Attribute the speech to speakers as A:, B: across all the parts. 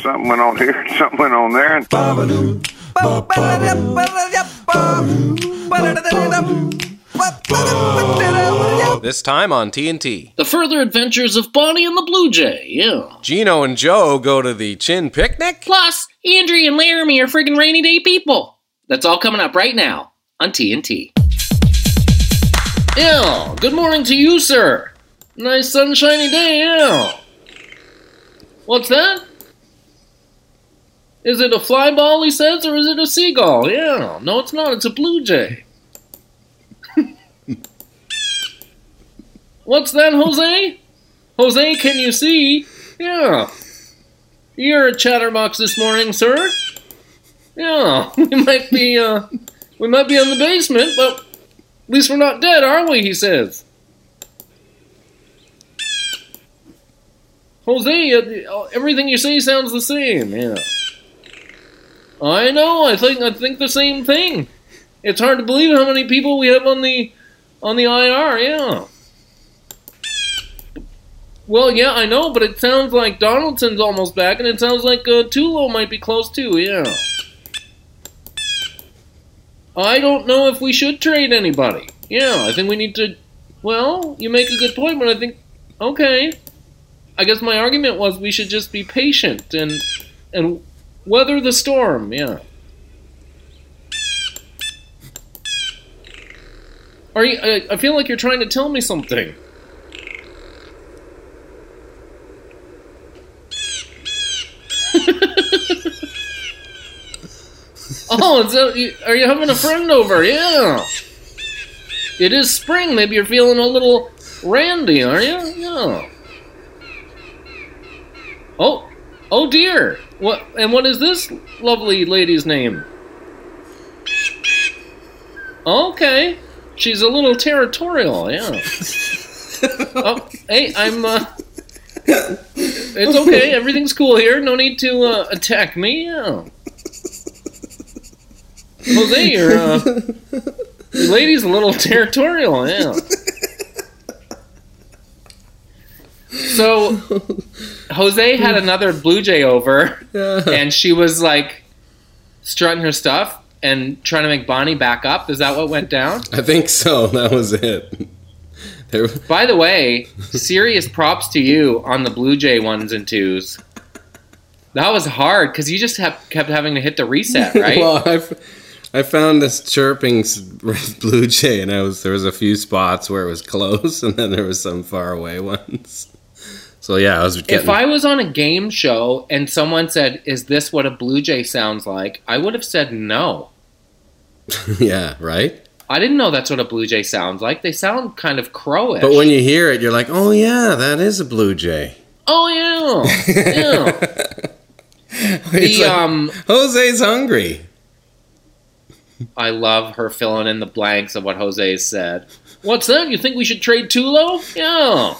A: something went on here, something went on there. And
B: This time on TNT.
C: The Further Adventures of Bonnie and the Blue Jay, yeah.
B: Gino and Joe go to the Chin picnic.
C: Plus, Andrea and Laramie are friggin' rainy day people. That's all coming up right now on TNT. Yeah, good morning to you, sir. Nice sunshiny day, yeah. What's that? Is it a fly ball, he says, or is it a seagull? Yeah, no it's not, it's a blue jay. What's that, Jose? Jose, can you see? Yeah. You're a chatterbox this morning, sir. Yeah, we might be in the basement, but at least we're not dead, are we, he says. Jose, everything you say sounds the same, yeah. I know, I think the same thing. It's hard to believe how many people we have on the IR, yeah. Well, yeah, I know, but it sounds like Donaldson's almost back, and it sounds like Tulo might be close too, yeah. I don't know if we should trade anybody. Yeah, I think we need to... Well, you make a good point, but I think... Okay. I guess my argument was we should just be patient and weather the storm, yeah. I feel like you're trying to tell me something. Oh, are you having a friend over? Yeah. It is spring. Maybe you're feeling a little randy, are you? Yeah. Oh dear. What is this lovely lady's name? Okay. She's a little territorial, yeah. Oh, hey, it's okay. Everything's cool here. No need to attack me. Yeah. Jose, your lady's a little territorial, yeah. So, Jose had another Blue Jay over, and she was, like, strutting her stuff and trying to make Bonnie back up. Is that what went down?
B: I think so. That was it.
C: By the way, serious props to you on the Blue Jay 1s and 2s. That was hard, because you just kept having to hit the reset, right?
B: Well, I found this chirping Blue Jay, and there was a few spots where it was close, and then there was some far away ones. So yeah, I was getting...
C: If I was on a game show and someone said, "Is this what a Blue Jay sounds like?" I would have said no.
B: Yeah, right?
C: I didn't know that's what a Blue Jay sounds like. They sound kind of crowish.
B: But when you hear it, you're like, "Oh yeah, that is a Blue Jay."
C: Oh yeah, yeah.
B: Jose's hungry.
C: I love her filling in the blanks of what Jose said. What's that? You think we should trade Tulo? Yeah.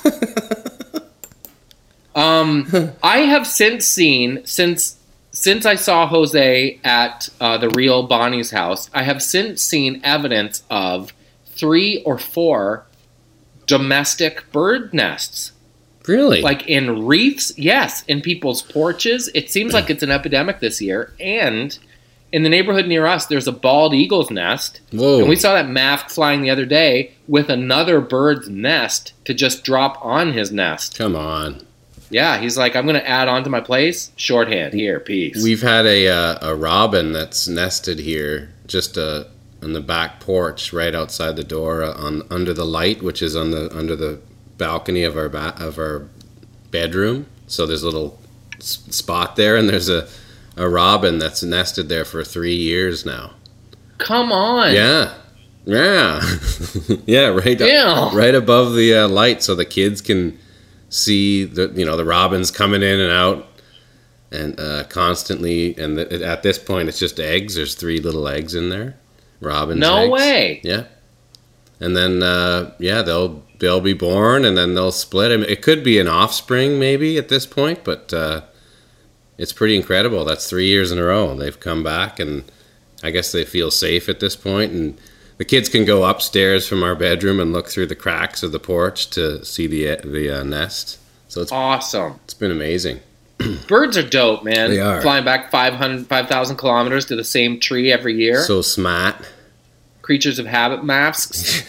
C: I have since seen, since I saw Jose at the real Bonnie's house, I have since seen evidence of 3 or 4 domestic bird nests.
B: Really?
C: Like in wreaths? Yes, in people's porches. It seems like it's an epidemic this year. And in the neighborhood near us, there's a bald eagle's nest.
B: Whoa.
C: And we saw that Maft flying the other day with another bird's nest to just drop on his nest.
B: Come on.
C: Yeah, he's like, I'm going to add on to my place. Shorthand, here, peace.
B: We've had a robin that's nested here just on the back porch right outside the door under the light, which is under the balcony of our bedroom. So there's a little spot there, and there's a robin that's nested there for 3 years now.
C: Come on.
B: Yeah. Yeah. Yeah, right above the light, so the kids can see the robins coming in and out and constantly, and at this point it's just eggs. There's 3 little eggs in there. Robin's
C: No
B: eggs.
C: way.
B: Yeah. And then they'll be born, and then they'll split. I mean, it could be an offspring maybe at this point, but it's pretty incredible. That's 3 years in a row they've come back, and I guess they feel safe at this point. And the kids can go upstairs from our bedroom and look through the cracks of the porch to see the nest. So it's
C: awesome.
B: It's been amazing.
C: Birds are dope, man.
B: They are.
C: Flying back 5,000 kilometers to the same tree every year.
B: So smart.
C: Creatures of habit masks.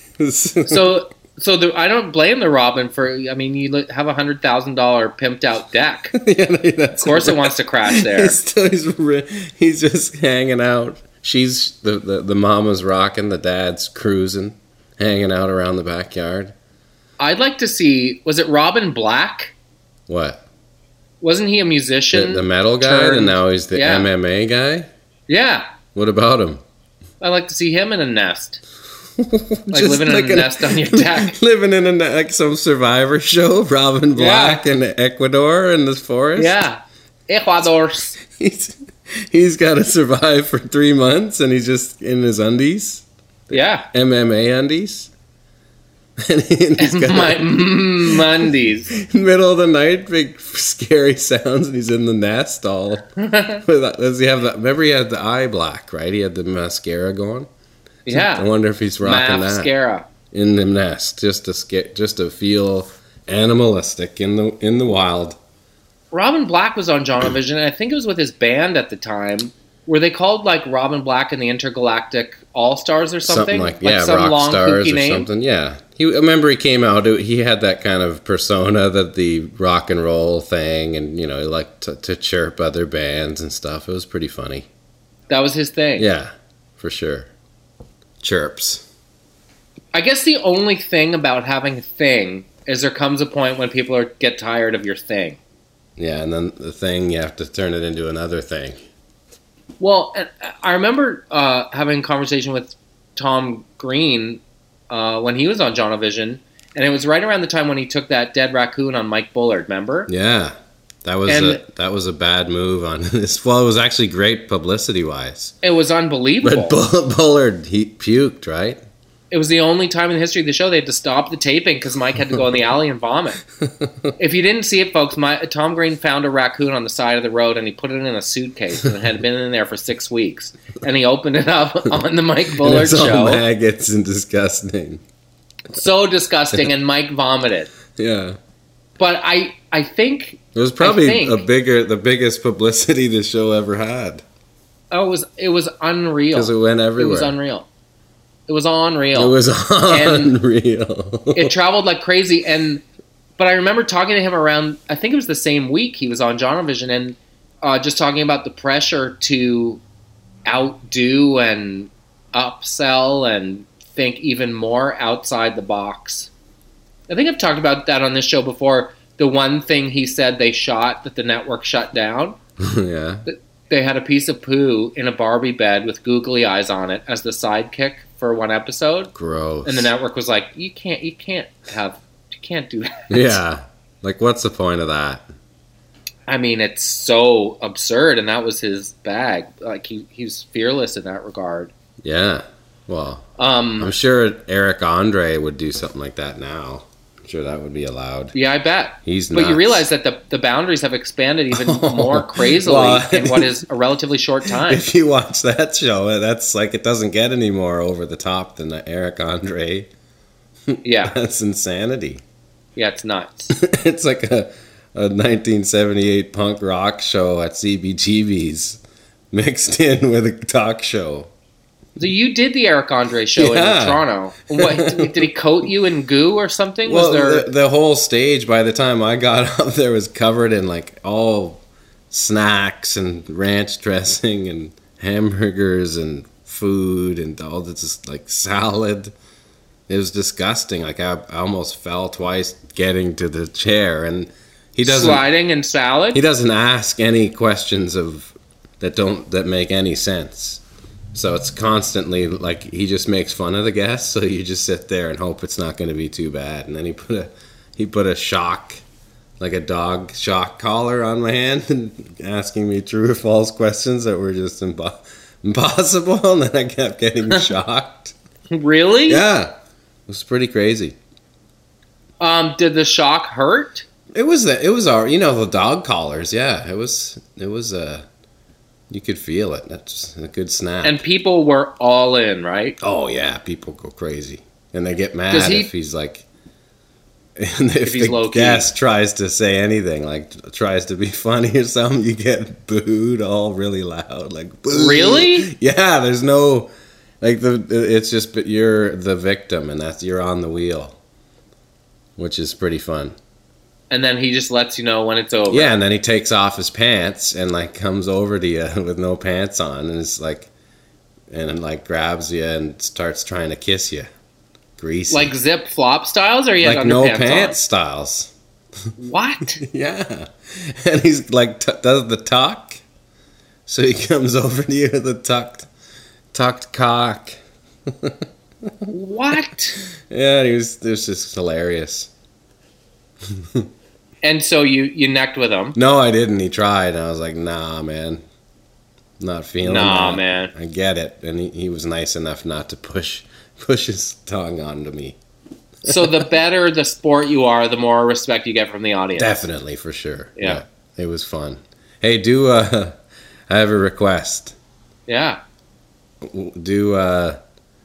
C: So I don't blame the robin for. I mean, you have $100,000 pimped out deck. Of course, it wants to crash there.
B: He's just hanging out. She's the mama's rocking, the dad's cruising, hanging out around the backyard.
C: I'd like to see. Was it Robin Black?
B: What?
C: Wasn't he a musician?
B: The metal guy, and now he's the MMA guy.
C: Yeah.
B: What about him?
C: I'd like to see him in a nest. Like living in a nest on your deck.
B: Living in like some Survivor show, Robin Black in Ecuador in this forest.
C: Yeah. Ecuador.
B: He's got to survive for 3 months and he's just in his undies.
C: Yeah.
B: MMA undies. And he's got
C: my undies.
B: Middle of the night, big scary sounds, and he's in the nest all. Does he have that? Remember, he had the eye black, right? He had the mascara going.
C: Yeah.
B: I wonder if he's rocking
C: mascara
B: in the nest, just to feel animalistic in the wild.
C: Robin Black was on Jonavision, and I think it was with his band at the time. Were they called like Robin Black and the Intergalactic All Stars or something?
B: Some Rock Stars or name? Something. Yeah, I remember he came out. He had that kind of persona, that the rock and roll thing, and he liked to chirp other bands and stuff. It was pretty funny.
C: That was his thing.
B: Yeah, for sure. Chirps.
C: I guess the only thing about having a thing is there comes a point when people get tired of your thing.
B: Yeah, and then the thing, you have to turn it into another thing.
C: Well, I remember having a conversation with Tom Green when he was on Jonavision, and it was right around the time when he took that dead raccoon on Mike Bullard, remember?
B: Yeah, that was a bad move on this. Well, it was actually great publicity-wise.
C: It was unbelievable.
B: But Bullard, he puked, right?
C: It was the only time in the history of the show they had to stop the taping because Mike had to go in the alley and vomit. If you didn't see it, folks, Tom Green found a raccoon on the side of the road and he put it in a suitcase and it had been in there for 6 weeks. And he opened it up on the Mike Bullard
B: show.
C: All
B: maggots and disgusting.
C: So disgusting, and Mike vomited.
B: Yeah.
C: But I think...
B: It was probably the biggest publicity the show ever had.
C: Oh, it was unreal.
B: Because it went everywhere.
C: It was unreal. It was unreal.
B: It was unreal.
C: It traveled like crazy. But I remember talking to him around, I think it was the same week he was on Jonavision, and just talking about the pressure to outdo and upsell and think even more outside the box. I think I've talked about that on this show before. The one thing he said they shot that the network shut down.
B: Yeah.
C: They had a piece of poo in a Barbie bed with googly eyes on it as the sidekick for one episode.
B: Gross.
C: And the network was like, you can't do that.
B: Yeah. Like, what's the point of that?
C: I mean, it's so absurd, and that was his bag. Like, he's fearless in that regard.
B: Yeah. Well, I'm sure Eric Andre would do something like that now. I'm sure that would be allowed.
C: Yeah, I bet.
B: He's nuts.
C: But you realize that the boundaries have expanded even more crazily in what is a relatively short time.
B: If you watch that show, that's like, it doesn't get any more over the top than Eric Andre.
C: Yeah.
B: That's insanity.
C: Yeah, it's nuts.
B: It's like a 1978 punk rock show at CBGB's mixed in with a talk show.
C: So you did the Eric Andre show in Toronto. What, did he coat you in goo or something?
B: Well, the whole stage, by the time I got up there, was covered in like all snacks and ranch dressing and hamburgers and food and all this like salad. It was disgusting. Like I almost fell twice getting to the chair, and he doesn't
C: sliding in salad.
B: He doesn't ask any questions that make any sense. So it's constantly like he just makes fun of the guests. So you just sit there and hope it's not going to be too bad. And then he put a shock, like a dog shock collar on my hand, and asking me true or false questions that were just impossible. And then I kept getting shocked.
C: Really?
B: Yeah, it was pretty crazy.
C: Did the shock hurt?
B: It was our the dog collars. Yeah, it was you could feel it. That's a good snap.
C: And people were all in, right?
B: Oh, yeah. People go crazy. And they get mad if he's like... And if
C: he's
B: the
C: low-key.
B: guest tries to say anything, like tries to be funny or something, you get booed all really loud, like boo.
C: Really?
B: Yeah, there's no like it's just you're the victim and you're on the wheel, which is pretty fun.
C: And then he just lets you know when it's over.
B: Yeah, and then he takes off his pants and like comes over to you with no pants on, and it's like, and like grabs you and starts trying to kiss you, greasy,
C: Like zip flop styles, or you had
B: like no
C: underpants
B: pants styles.
C: on? What?
B: Yeah, and he's like does the tuck, so he comes over to you with a tucked cock.
C: What?
B: Yeah, it was just hilarious.
C: And so you necked with him.
B: No, I didn't. He tried, and I was like, nah, man. Not feeling that.
C: Man.
B: I get it. And he was nice enough not to push his tongue onto me.
C: So the better the sport you are, the more respect you get from the audience.
B: Definitely, for sure.
C: Yeah.
B: It was fun. Hey, I have a request.
C: Yeah.
B: Do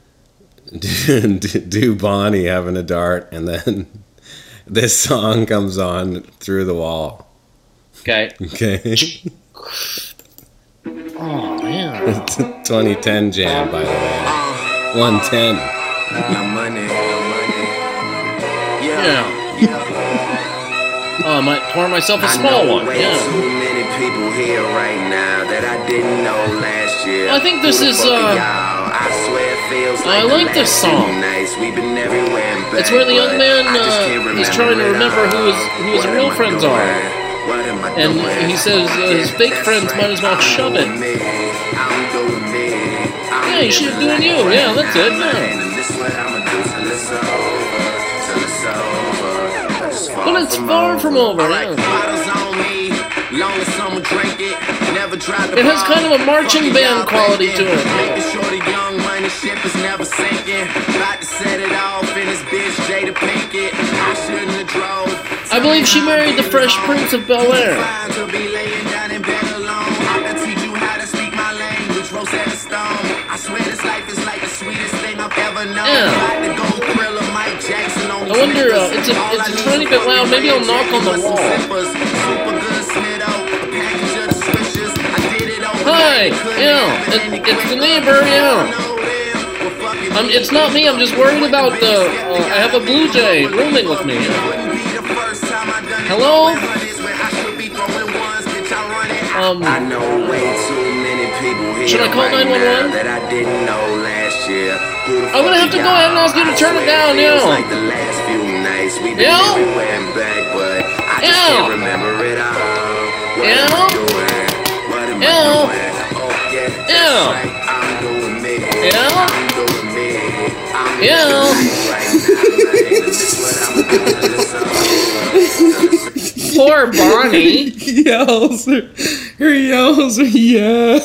B: Bonnie having a dart, and then this song comes on through the wall.
C: Okay.
B: Okay.
C: Oh, man.
B: It's a 2010 jam, by the way. 110.
D: No money.
C: Yeah. Oh, I might pour myself a small one.
D: Way
C: Yeah.
D: too many people here right now that I didn't know last year.
C: I think this
D: Who the
C: is,
D: fuck are y'all? I swear it feels
C: I
D: the
C: like this
D: last few
C: song.
D: nights we've been everywhere and back,
C: It's where the young
D: but
C: man,
D: I just can't
C: he's trying to
D: it
C: remember
D: all.
C: who his
D: What
C: real
D: am I
C: friends
D: doing?
C: are.
D: What am I
C: And
D: doing?
C: he says his fake
D: That's
C: friends might as well
D: right.
C: shove it.
D: I'm doing me.
C: Yeah, you should be doing you. Yeah, that's it. Yeah.
D: And this is what I'ma do till it's over. Till it's over. I just
C: But it's far from over.
D: Alright,
C: Yeah.
D: bottles on me. Long as someone drink it. Never tried to
C: It has
D: bomb.
C: kind of a marching
D: Fucking
C: band
D: y'all
C: quality
D: thinking.
C: to it.
D: Making sure the young money ship is never sinking. About to set it off in this bitch Jada Pinkett. I shouldn't have drove.
C: I believe she married the Fresh Prince of Bel-Air.
D: Fine to be laying down in bed alone. I can teach you how to speak my language, Rosetta Stone. I swear this life is like the sweetest thing I've ever known.
C: Yeah.
D: Like the gold Thriller, Mike Jackson on
C: I wonder, it's a tiny bit loud. Maybe I'll knock on the wall.
D: Super good Smitto, a package of the swishers. I did it over.
C: Hi, yeah, it's the neighbor, yeah. It's not me. I'm just worried about I have a blue jay rooming with me. Hello?
D: I know way too many people here
C: Should I call
D: right
C: 911?
D: now that I didn't know last year.
C: I'm gonna have to go ahead and ask you to turn it down,
D: Feels
C: yeah.
D: like the last few nights we've been
C: Yeah.
D: everywhere and back, but I just
C: Yeah.
D: can't remember it all. What am
C: Yeah.
D: I doing? What am
C: Yeah.
D: I doing? Oh yeah, that's
C: Yeah.
D: right. I'm doing me.
C: Yeah.
D: I'm doing me. I'm
C: Yeah.
D: doing me right now, man. And this is what I'm doing. This
C: Poor Bonnie.
B: Her yells are yeah.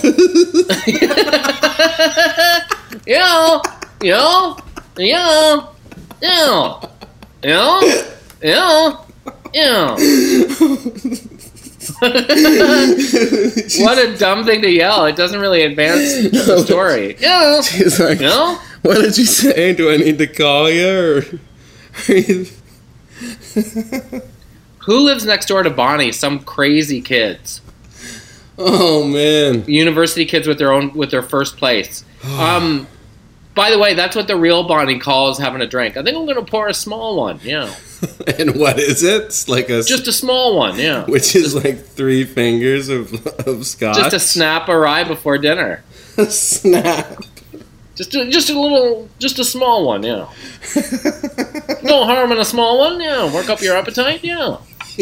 C: Yeah, yeah, yeah, yeah, yeah, yeah, yeah. What a dumb thing to yell. It doesn't really advance the story. Yeah,
B: She's like,
C: yeah.
B: what did you say? Do I need to call you? Or
C: Who lives next door to Bonnie? Some crazy kids.
B: oh man.
C: University kids with their first place. By the way, that's what the real Bonnie calls having a drink. I think I'm going to pour a small one. Yeah,
B: And what is it? It's like
C: just a small one. Yeah,
B: which is like 3 fingers of scotch.
C: just a snap or rye before dinner.
B: A snap.
C: Just a small one. Yeah. No harm in a small one. Yeah, work up your appetite. Yeah.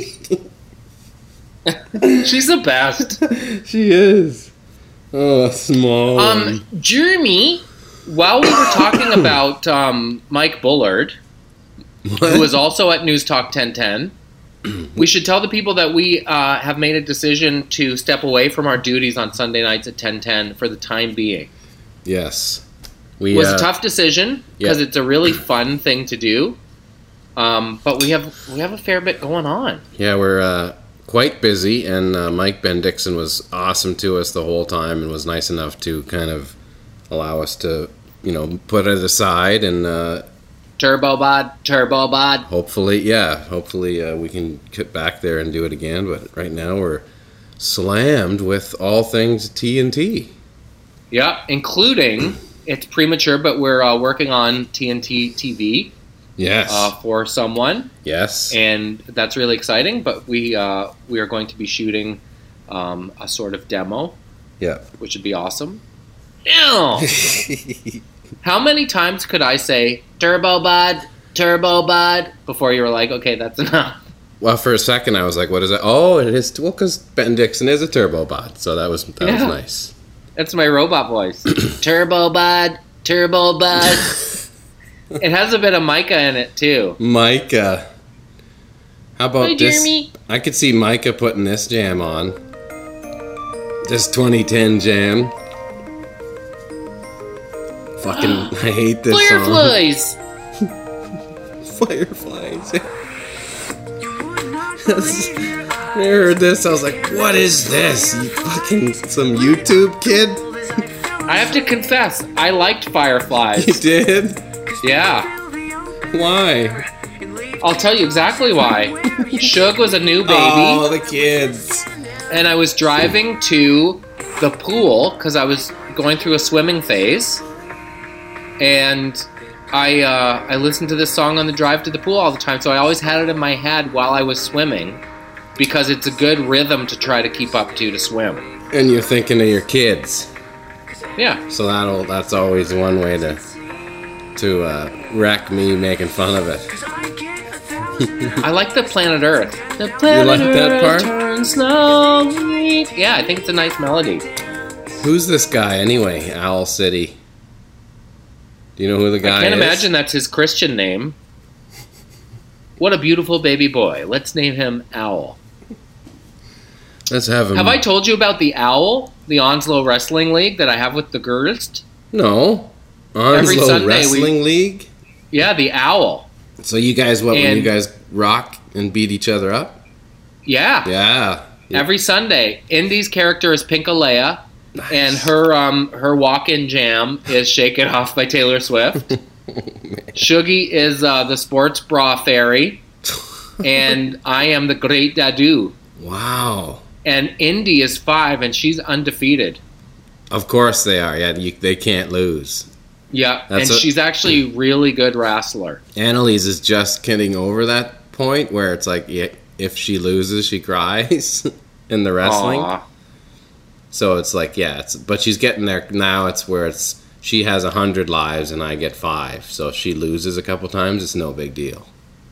C: She's the best.
B: She is. Oh, a small one.
C: Jeremy, while we were talking about Mike Bullard, who was also at News Talk 1010, we should tell the people that we have made a decision to step away from our duties on Sunday nights at 1010 for the time being.
B: Yes.
C: It was a tough decision because
B: yeah.
C: it's a really fun thing to do, but we have a fair bit going on.
B: Yeah, we're quite busy, and Mike Ben Dixon was awesome to us the whole time and was nice enough to kind of allow us to, put it aside and
C: Turbo Bod.
B: Hopefully, we can get back there and do it again. But right now we're slammed with all things TNT.
C: Yeah, including, it's premature, but we're working on TNT TV.
B: Yes.
C: For someone.
B: Yes.
C: And that's really exciting, but we are going to be shooting a sort of demo.
B: Yeah.
C: Which would be awesome. Ew! How many times could I say, Turbo Bod, before you were like, okay, that's enough?
B: Well, for a second I was like, what is that? Oh, it is, well, because Ben Dixon is a Turbo Bod, so that was nice.
C: That's my robot voice. Turbo Bod. It has a bit of Micah in it, too.
B: Micah. How about
C: Hi,
B: this?
C: Jeremy.
B: I could see Micah putting this jam on. This 2010 jam. Fucking, I hate this
C: Fireflies!
B: song. Fireflies. I heard this, I was like, what is this? You fucking, some YouTube kid?
C: I have to confess, I liked Fireflies.
B: You did?
C: Yeah.
B: Why?
C: I'll tell you exactly why. Suge was a new baby.
B: Oh, the kids.
C: And I was driving to the pool because I was going through a swimming phase. And I listened to this song on the drive to the pool all the time, so I always had it in my head while I was swimming because it's a good rhythm to try to keep up to swim.
B: And you're thinking of your kids.
C: Yeah.
B: So that's always one way to wreck me making fun of it.
C: I like the Planet Earth. The planet
B: like that
C: Earth
B: part?
C: turns slowly. Yeah, I think it's a nice melody.
B: Who's this guy anyway? Owl City. Do you know who the guy is?
C: I can't imagine that's his Christian name. What a beautiful baby boy. Let's name him Owl.
B: Let's have him.
C: Have I told you about the Owl, the Onslow Wrestling League that I have with the Gerst?
B: No.
C: Every
B: Onslow
C: Sunday
B: Wrestling League?
C: Yeah, the Owl.
B: So you guys, when
C: And-
B: you guys rock and beat each other up?
C: Yeah.
B: Yeah.
C: Every Sunday. Indy's character is Pinkalea,
B: Nice.
C: and her walk-in jam is Shake It Off by Taylor Swift. Shuggy is the sports bra fairy, and I am the great Dadu.
B: Wow.
C: And Indy is 5, and she's undefeated.
B: Of course they are. Yeah, they can't lose.
C: Yeah,
B: That's
C: and
B: a-
C: she's actually a really good wrestler.
B: Annalise is just getting over that point where it's like, yeah, if she loses, she cries in the wrestling.
C: Aw.
B: So it's like, yeah, but she's getting there now. It's where she has 100 lives and I get 5. So if she loses a couple times, it's no big deal.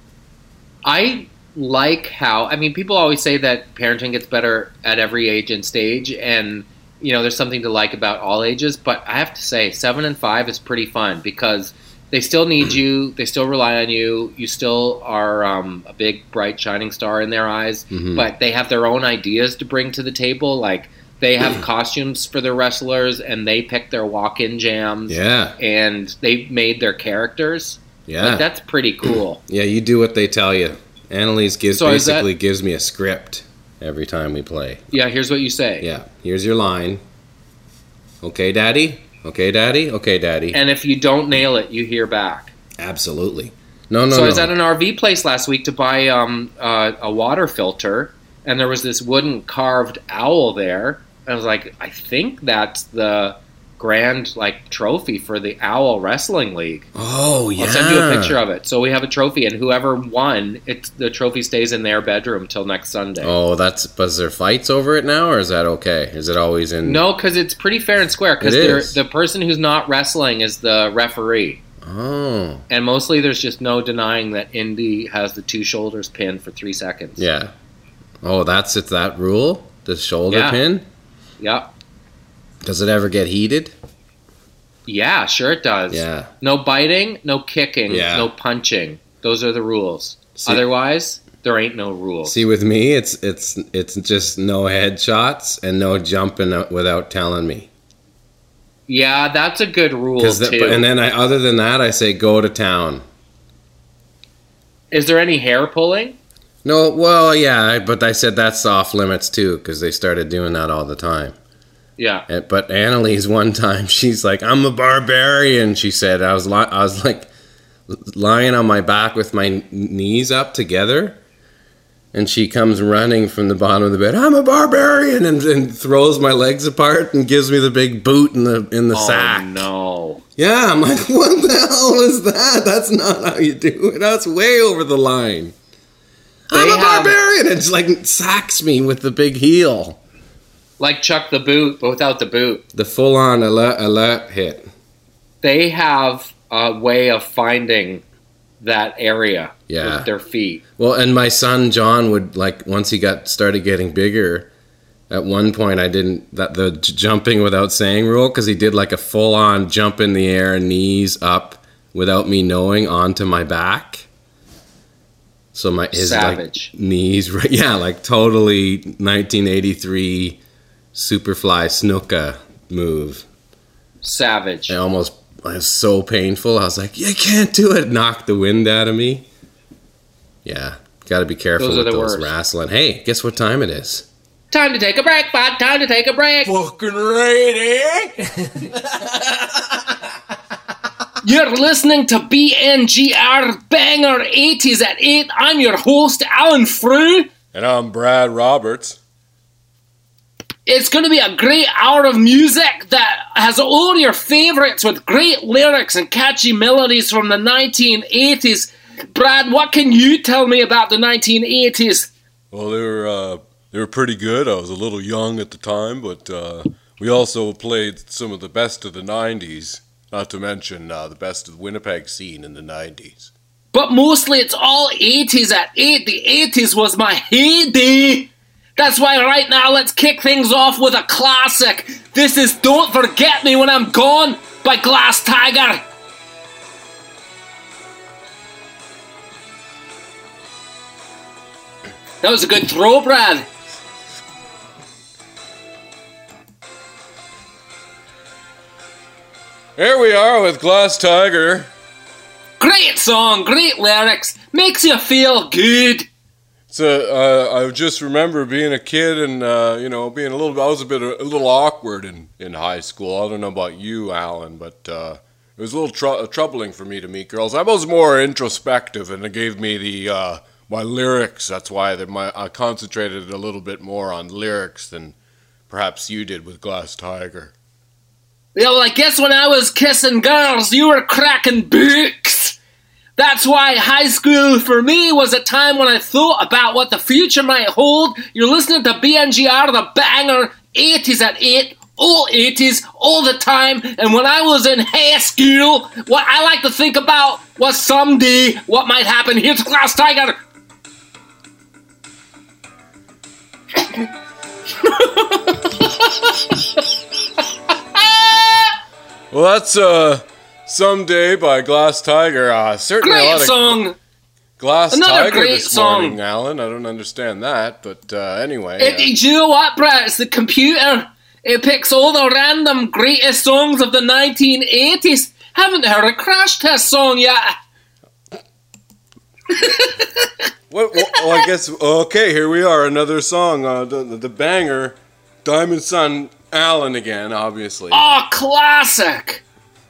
C: I like how, I mean, people always say that parenting gets better at every age and stage, and, you know, there's something to like about all ages, but I have to say 7 and 5 is pretty fun because they still need you, they still rely on you, you still are a big, bright, shining star in their eyes, but they have their own ideas to bring to the table, like they have costumes for their wrestlers, and they pick their walk-in jams,
B: Yeah.
C: and they've made their characters.
B: Yeah.
C: Like, that's pretty cool.
B: Yeah, you do what they tell you. Annalise
C: So is that-
B: basically gives me a script every time we play.
C: Yeah, here's what you say.
B: Yeah, here's your line. Okay, Daddy? Okay, Daddy? Okay, Daddy.
C: And if you don't nail it, you hear back.
B: Absolutely. No.
C: So I was at an RV place last week to buy a water filter, and there was this wooden carved owl there. I was like, I think that's the grand trophy for the Owl Wrestling League.
B: Oh, yeah.
C: I'll send you a picture of it. So we have a trophy, and whoever won, the trophy stays in their bedroom till next Sunday.
B: Oh, was there fights over it now, or is that okay? Is it always in...
C: No, because it's pretty fair and square.
B: It is.
C: Because the person who's not wrestling is the referee.
B: Oh.
C: And mostly there's just no denying that Indy has the 2 shoulders pinned for 3 seconds.
B: Yeah. Oh, it's that rule? The shoulder
C: Yeah.
B: pin?
C: Yep.
B: Does it ever get heated?
C: Yeah, sure it does.
B: Yeah.
C: No biting, no kicking,
B: Yeah.
C: no punching. Those are the rules.
B: See-
C: Otherwise, there ain't no rules.
B: See, with me, it's just no headshots and no jumping without telling me.
C: Yeah, that's a good rule too.
B: And then other than that, I say go to town.
C: Is there any hair pulling?
B: No, well, yeah, but I said that's off limits too because they started doing that all the time.
C: Yeah.
B: But Annalise, one time, she's like, "I'm a barbarian." She said, I was like, lying on my back with my knees up together. And she comes running from the bottom of the bed. I'm a barbarian, and throws my legs apart and gives me the big boot in the sack.
C: Oh no!
B: Yeah, I'm like, what the hell is that? That's not how you do it. That's way over the line. I'm a barbarian, and just like sacks me with the big heel.
C: Like Chuck the Boot, but without the boot.
B: The full-on alert hit.
C: They have a way of finding that area with their feet.
B: Well, and my son John would, like, once he started getting bigger, at one point I didn't, the jumping without saying rule, because he did like a full-on jump in the air, knees up, without me knowing, onto my back. So his
C: savage.
B: Like, knees, yeah, like totally 1983 Superfly Snuka move.
C: Savage.
B: It was so painful. I was like, you can't do it. Knocked the wind out of me. Yeah, got to be careful with those wrestling. Hey, guess what time it is?
C: Time to take a break, bud. Time to take a break.
E: Fucking ready.
C: You're listening to BNGR Banger 80s at 8. I'm your host, Alan Frew.
E: And I'm Brad Roberts.
C: It's going to be a great hour of music that has all your favorites with great lyrics and catchy melodies from the 1980s. Brad, what can you tell me about the 1980s?
E: Well, they were pretty good. I was a little young at the time, but we also played some of the best of the 90s, not to mention the best of the Winnipeg scene in the 90s.
C: But mostly it's all 80s at 8. The 80s was my heyday. That's why right now let's kick things off with a classic. This is Don't Forget Me When I'm Gone by Glass Tiger. That was a good throw, Brad.
E: Here we are with Glass Tiger.
C: Great song, great lyrics, makes you feel good.
E: I just remember being a kid and, being I was a little awkward in high school. I don't know about you, Alan, but it was a little troubling for me to meet girls. I was more introspective, and it gave me my lyrics. That's why I concentrated a little bit more on lyrics than perhaps you did with Glass Tiger.
C: Yeah, well, I guess when I was kissing girls, you were cracking books. That's why high school for me was a time when I thought about what the future might hold. You're listening to BNGR, the banger, 80s at 8, all 80s, all the time. And when I was in high school, what I like to think about was someday what might happen. Here's Glass Tiger.
E: Well, that's Someday by Glass Tiger. Certainly
C: great
E: a lot of
C: song.
E: Glass
C: Another
E: Tiger
C: great
E: this
C: song.
E: morning, Alan. I don't understand that, but anyway.
C: Do you know what, Brett? It's the computer. It picks all the random greatest songs of the 1980s. Haven't heard a Crash Test song yet.
E: Well, I guess, okay, here we are, another song, the banger, Diamond Sun, Alan again, obviously.
C: Oh, classic.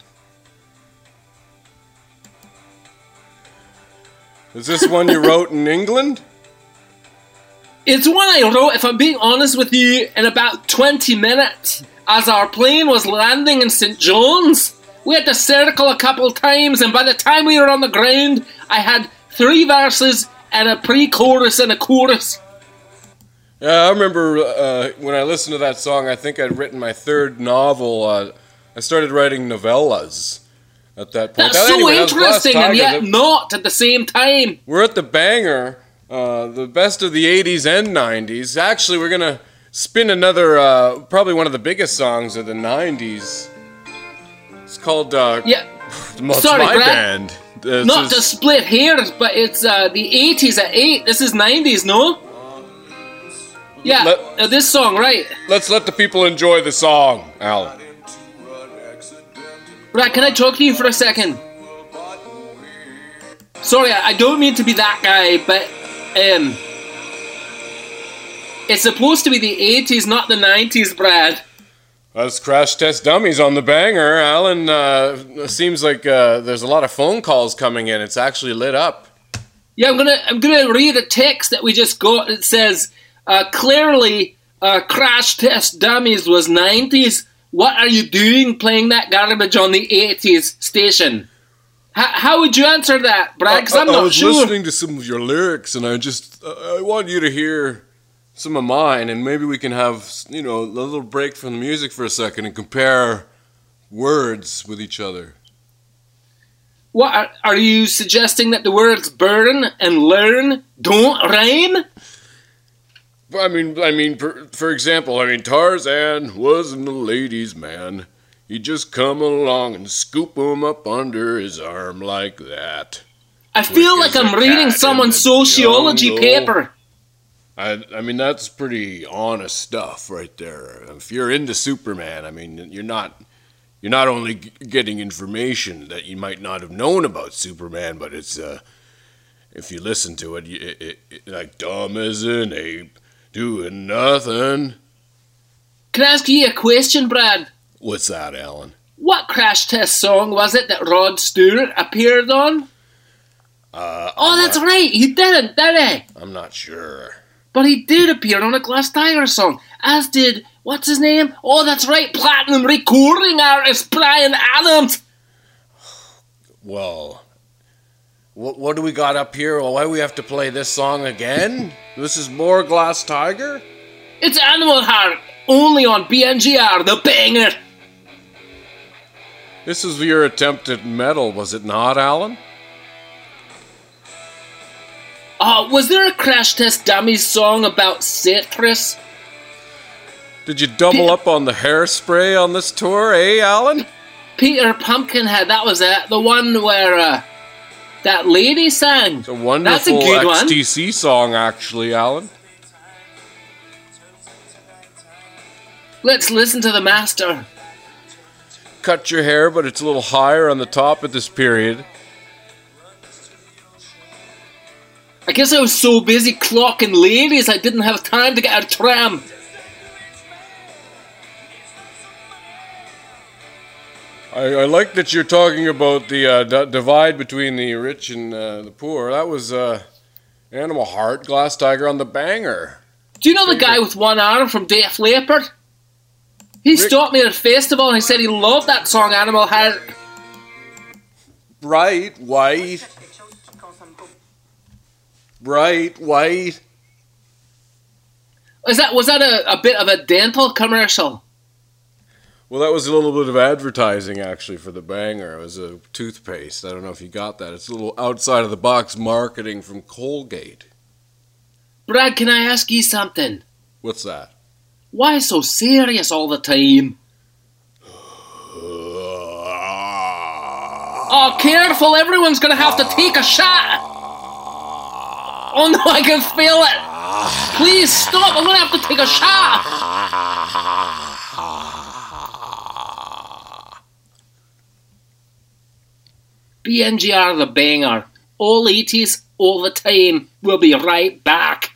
E: Is this one you wrote in England?
C: It's one I wrote, if I'm being honest with you, in about 20 minutes, as our plane was landing in St. John's. We had to circle a couple times, and by the time we were on the ground, I had 3 verses and a pre-chorus and a chorus.
E: Yeah, I remember when I listened to that song, I think I'd written my 3rd novel. I started writing novellas at that point.
C: That's so interesting, and yet not at the same time.
E: We're at the banger, the best of the 80s and 90s. Actually, we're going to spin another, probably one of the biggest songs of the 90s. It's called, it's
C: Sorry,
E: my
C: Brad.
E: band.
C: Not to split hairs, but it's the 80s at 8. This is 90s, no? Yeah, this song, right.
E: Let's let the people enjoy the song, Alan.
C: Right, can I talk to you for a second? Sorry, I don't mean to be that guy, but it's supposed to be the 80s, not the 90s, Brad.
E: That's Crash Test Dummies on the banger, Alan. Seems like there's a lot of phone calls coming in. It's actually lit up.
C: Yeah, I'm gonna read a text that we just got. It says, clearly, Crash Test Dummies was 90s. What are you doing playing that garbage on the 80s station? How would you answer that, Brad? 'Cause I'm not
E: was
C: sure.
E: listening to some of your lyrics, and I want you to hear some of mine, and maybe we can have, a little break from the music for a second and compare words with each other.
C: What are you suggesting that the words burn and learn don't rhyme?
E: I mean, for example, Tarzan wasn't a ladies' man. He'd just come along and scoop him up under his arm like that.
C: I feel like I'm reading someone's sociology paper.
E: I mean, that's pretty honest stuff right there. If you're into Superman, you're not only getting information that you might not have known about Superman, but it's if you listen to it, like dumb as an ape, doing nothing.
C: Can I ask you a question, Brad?
E: What's that, Alan?
C: What Crash Test song was it that Rod Stewart appeared on? That's right, he didn't, did he?
E: I'm not sure.
C: But he did appear on a Glass Tiger song, as did, what's his name? Oh, that's right, platinum recording artist Bryan Adams.
E: Well, what do we got up here? Why do we have to play this song again? This is more Glass Tiger?
C: It's Animal Heart, only on BNGR, the banger.
E: This is your attempt at metal, was it not, Alan?
C: Was there a Crash Test Dummies song about citrus?
E: Did you double up on the hairspray on this tour, Alan?
C: Peter Pumpkinhead, that was it. The one where that lady sang.
E: It's a wonderful
C: That's a good
E: XTC song, actually, Alan.
C: Let's listen to the master.
E: Cut your hair, but it's a little higher on the top at this period.
C: I guess I was so busy clocking ladies I didn't have time to get a tram.
E: I like that you're talking about the divide between the rich and the poor. That was Animal Heart, Glass Tiger on the banger.
C: Do you know the guy with one arm from Def Leppard? He stopped me at a festival and he said he loved that song, Animal Heart.
E: Bright white. Bright white.
C: Was that a bit of a dental commercial?
E: Well, that was a little bit of advertising, actually, for the banger. It was a toothpaste. I don't know if you got that. It's a little outside-of-the-box marketing from Colgate.
C: Brad, can I ask you something?
E: What's that?
C: Why so serious all the time? Oh, careful! Everyone's gonna have to take a shot! Oh no, I can feel it! Please stop! I'm gonna have to take a shot! BNGR the banger. All 80s, all the time. We'll be right back.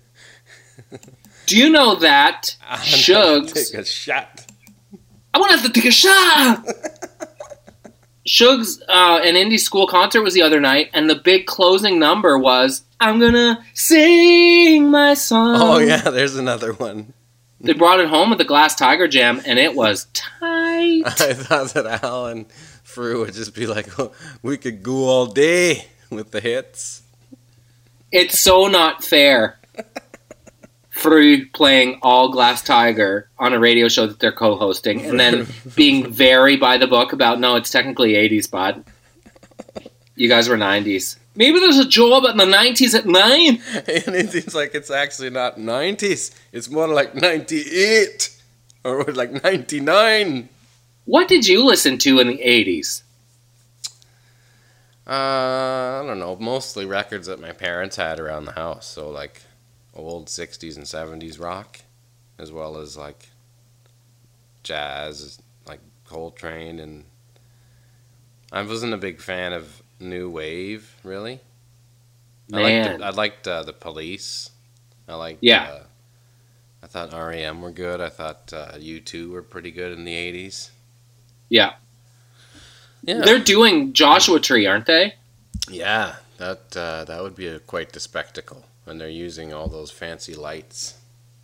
C: Do you know that Shugs...
E: Take a shot.
C: I want to have to take a shot! Shugs, an indie school concert was the other night, and the big closing number was, I'm gonna sing my song.
B: Oh yeah, there's another one.
C: They brought it home with the Glass Tiger Jam, and it was tight.
B: I thought that Alan Frew would just be like, oh, we could go all day with the hits.
C: It's so not fair. Frew playing all Glass Tiger on a radio show that they're co-hosting, and then being very by the book about, no, it's technically 80s, bud. You guys were 90s. Maybe there's a job in the 90s at 9.
B: And it seems like it's actually not 90s. It's more like 98. Or like 99.
C: What did you listen to in the 80s?
B: I don't know. Mostly records that my parents had around the house. So like old 60s and 70s rock. As well as like jazz, like Coltrane. And I wasn't a big fan of new wave, really.
C: Man.
B: I liked the Police. I liked I thought REM were good. I thought U2 were pretty good in the 80s.
C: Yeah.
B: Yeah.
C: They're doing Joshua Tree, aren't they?
B: Yeah, that would be quite the spectacle when they're using all those fancy lights.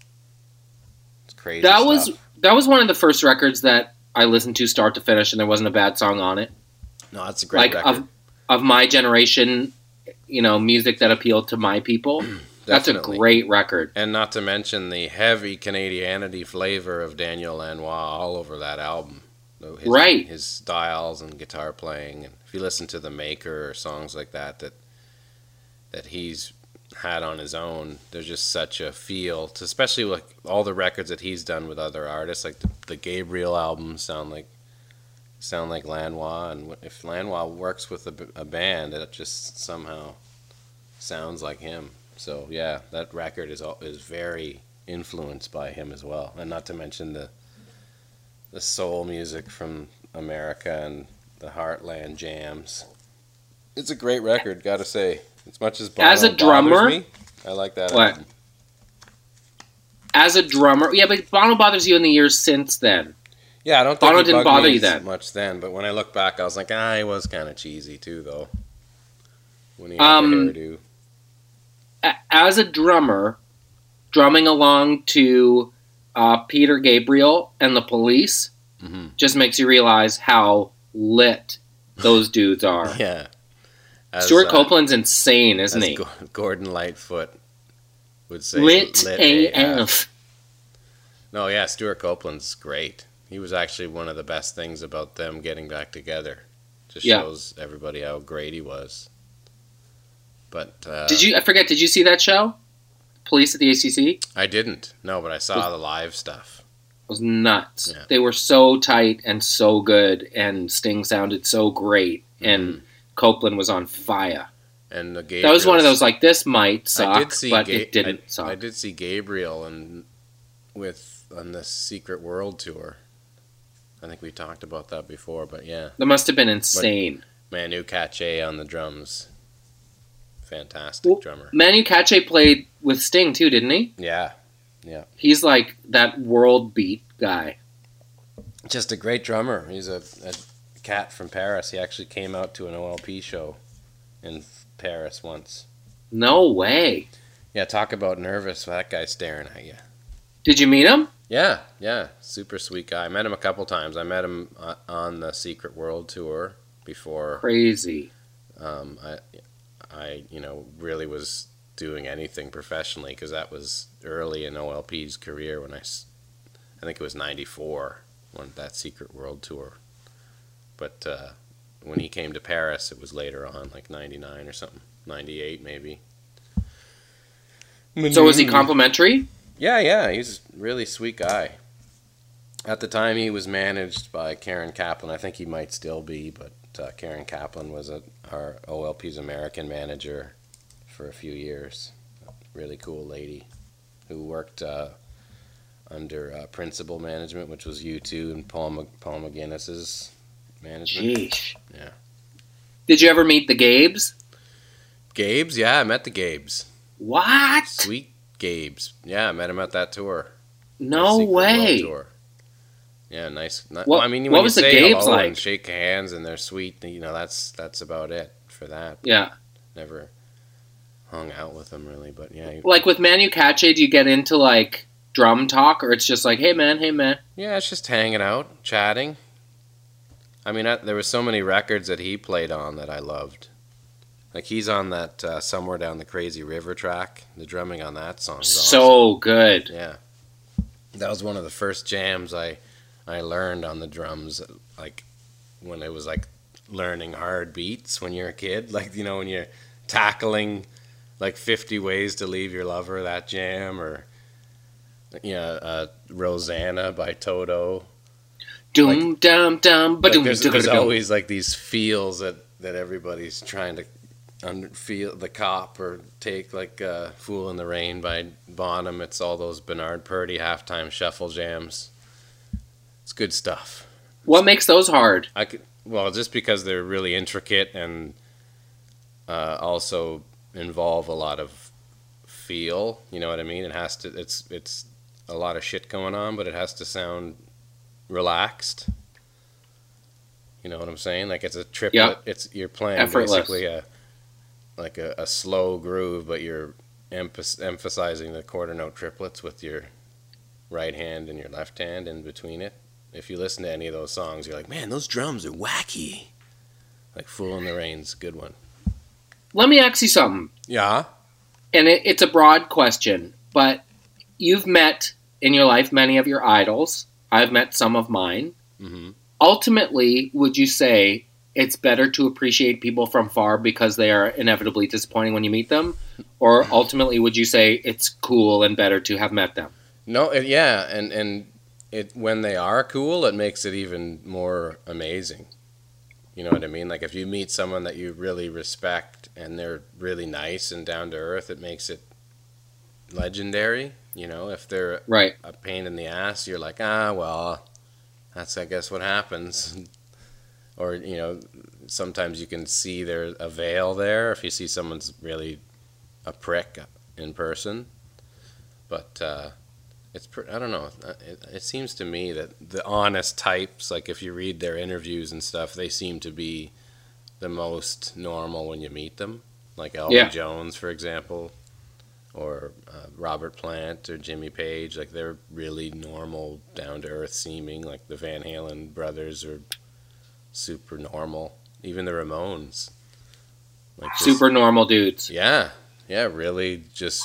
B: It's crazy.
C: That
B: stuff.
C: was one of the first records that I listened to start to finish, and there wasn't a bad song on it.
B: No, that's a great record.
C: Of my generation, music that appealed to my people. That's a great record.
B: And not to mention the heavy Canadianity flavor of Daniel Lanois all over that album. His styles and guitar playing. And if you listen to The Maker or songs like that he's had on his own, there's just such a feel to, especially like all the records that he's done with other artists, like the Gabriel albums sound like Lanois, and if Lanois works with a band, it just somehow sounds like him. So yeah, that record is very influenced by him as well, and not to mention the soul music from America and the Heartland jams. It's a great record, gotta say. As much as Bono
C: as a drummer,
B: me, I like that album.
C: As a drummer, yeah, but Bono bothers you in the years since then.
B: Yeah, I don't think
C: Bono
B: he
C: didn't
B: bugged
C: bother
B: me
C: you then
B: much then, but when I look back, I was like, he was kind of cheesy too, though. When he had the hairdo.
C: As a drummer, drumming along to Peter Gabriel and the Police just makes you realize how lit those dudes are.
B: Yeah.
C: Stuart Copeland's insane, isn't he?
B: Gordon Lightfoot would say.
C: Lit AF.
B: No, yeah, Stuart Copeland's great. He was actually one of the best things about them getting back together. Just shows everybody how great he was. But did you see that show? Police at the ACC? I didn't. No, but I saw the live stuff.
C: It was nuts.
B: Yeah.
C: They were so tight and so good, and Sting sounded so great, and Copeland was on fire.
B: And that
C: was one of those, like, this might suck, but it didn't suck.
B: I did see Gabriel on the Secret World tour. I think we talked about that before, but yeah.
C: That must have been insane.
B: But Manu Katché on the drums. Fantastic drummer.
C: Manu Katché played with Sting too, didn't he?
B: Yeah. Yeah.
C: He's like that world beat guy.
B: Just a great drummer. He's a cat from Paris. He actually came out to an OLP show in Paris once.
C: No way.
B: Yeah, talk about nervous. That guy's staring at you.
C: Did you meet him?
B: Yeah. Super sweet guy. I met him a couple times. I met him on the Secret World tour before.
C: Crazy.
B: I really was doing anything professionally, because that was early in OLP's career when I think it was 94 when that Secret World tour. But when he came to Paris, it was later on, like 99 or something, 98 maybe.
C: So was he complimentary?
B: Yeah, he's a really sweet guy. At the time, he was managed by Karen Kaplan. I think he might still be, but Karen Kaplan was our OLP's American manager for a few years. Really cool lady who worked under Principal Management, which was U2 and Paul McGuinness's management.
C: Jeez.
B: Yeah.
C: Did you ever meet the Gabes?
B: Gabes? Yeah, I met the Gabes.
C: What?
B: Sweet Gabes. Yeah, I met him at that tour.
C: No way.
B: Tour. Yeah, nice.
C: What,
B: I mean, when
C: what
B: you
C: was the
B: say
C: Gabes
B: hello
C: like?
B: and shake hands and they're sweet, that's about it for that.
C: Yeah.
B: Never hung out with them really, but yeah.
C: Like with Manu Katché, do you get into like drum talk, or it's just like, hey man?
B: Yeah, it's just hanging out, chatting. I mean, there were so many records that he played on that I loved. Like he's on that Somewhere Down the Crazy River track. The drumming on that song is
C: so
B: awesome.
C: Good.
B: Yeah. That was one of the first jams I learned on the drums, like when it was like learning hard beats when you're a kid, like when you're tackling like 50 Ways to Leave Your Lover, that jam, or Rosanna by Toto.
C: Doom dum dum, but
B: there's always like these feels that everybody's trying to feel. The Cop, or take like Fool in the Rain by Bonham. It's all those Bernard Purdie halftime shuffle jams. It's good stuff.
C: What makes those hard?
B: Just because they're really intricate and also involve a lot of feel. You know what I mean? It has to. It's a lot of shit going on, but it has to sound relaxed. You know what I'm saying? Like it's a triplet.
C: Yeah.
B: You're playing
C: Effortless.
B: basically a slow groove, but you're emphasizing the quarter note triplets with your right hand and your left hand in between it. If you listen to any of those songs, you're like, man, those drums are wacky. Like Fool in the Rain's a good one.
C: Let me ask you something.
B: Yeah.
C: And it's a broad question, but you've met in your life many of your idols. I've met some of mine.
B: Mm-hmm.
C: Ultimately, would you say it's better to appreciate people from far because they are inevitably disappointing when you meet them? Or ultimately, would you say it's cool and better to have met them?
B: No, yeah, and when they are cool, it makes it even more amazing. You know what I mean? Like if you meet someone that you really respect and they're really nice and down to earth, it makes it legendary. You know, if they're
C: Right.
B: a pain in the ass, you're like, well, that's I guess what happens. Or, you know, sometimes you can see there's a veil there if you see someone's really a prick in person. But I don't know. It seems to me that the honest types, like if you read their interviews and stuff, they seem to be the most normal when you meet them. Like Elvin Jones, for example, or Robert Plant or Jimmy Page. Like they're really normal, down-to-earth seeming. Like the Van Halen brothers are super normal. Even the Ramones. Like
C: Super normal dudes.
B: Yeah, really just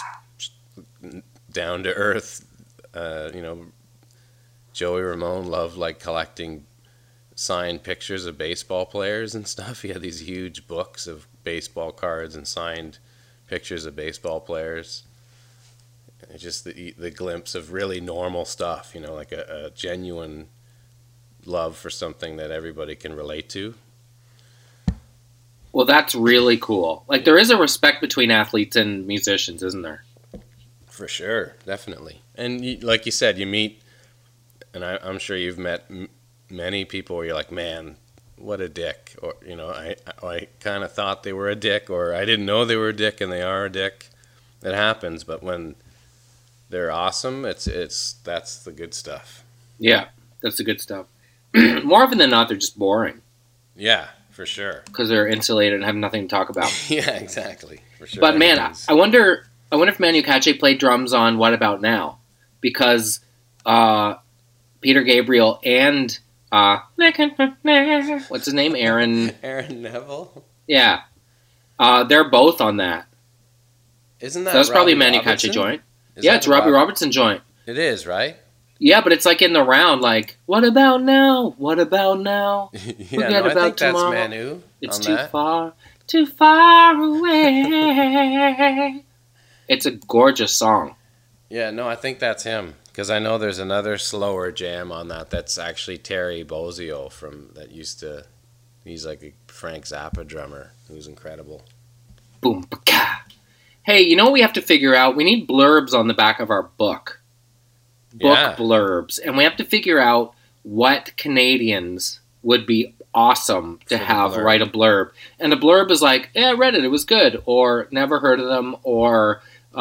B: down to earth. You know, Joey Ramone loved like collecting signed pictures of baseball players and stuff. He had these huge books of baseball cards and signed pictures of baseball players. It's just the glimpse of really normal stuff. You know, like a genuine love for something that everybody can relate to.
C: Well, that's really cool. Like, there is a respect between athletes and musicians, isn't there?
B: For sure, definitely. And like you said, you meet, and I'm sure you've met many people where you're like, man, what a dick. Or, you know, I kind of thought they were a dick, or I didn't know they were a dick, and they are a dick. It happens, but when they're awesome, that's the good stuff.
C: Yeah, that's the good stuff. More often than not, they're just boring.
B: Yeah, for sure.
C: Because they're insulated and have nothing to talk about.
B: Yeah, exactly. For sure.
C: But man, I wonder if Manu Katché played drums on What About Now? Because Peter Gabriel and what's his name? Aaron
B: Neville?
C: Yeah. They're both on that.
B: Isn't that
C: That's probably a
B: Robbie
C: Manu
B: Robertson?
C: Katché joint.
B: Is
C: Yeah,
B: that
C: it's a Robbie Robertson joint.
B: It is, right?
C: Yeah, but it's like in the round, like, what about now? What about now?
B: Yeah,
C: Forget
B: I
C: about
B: think
C: tomorrow.
B: that's Manu.
C: It's
B: on
C: too
B: that.
C: far away. It's a gorgeous song.
B: Yeah, no, I think that's him. Because I know there's another slower jam on that that's actually Terry Bozzio he's like a Frank Zappa drummer who's incredible.
C: Boom, ba-ka. Hey, you know what we have to figure out? We need blurbs on the back of our book.
B: Yeah.
C: Blurbs. And we have to figure out what Canadians would be awesome to
B: For the
C: have
B: blurb.
C: write a blurb. And a blurb is like, yeah, I read it, it was good. Or never heard of them. Or,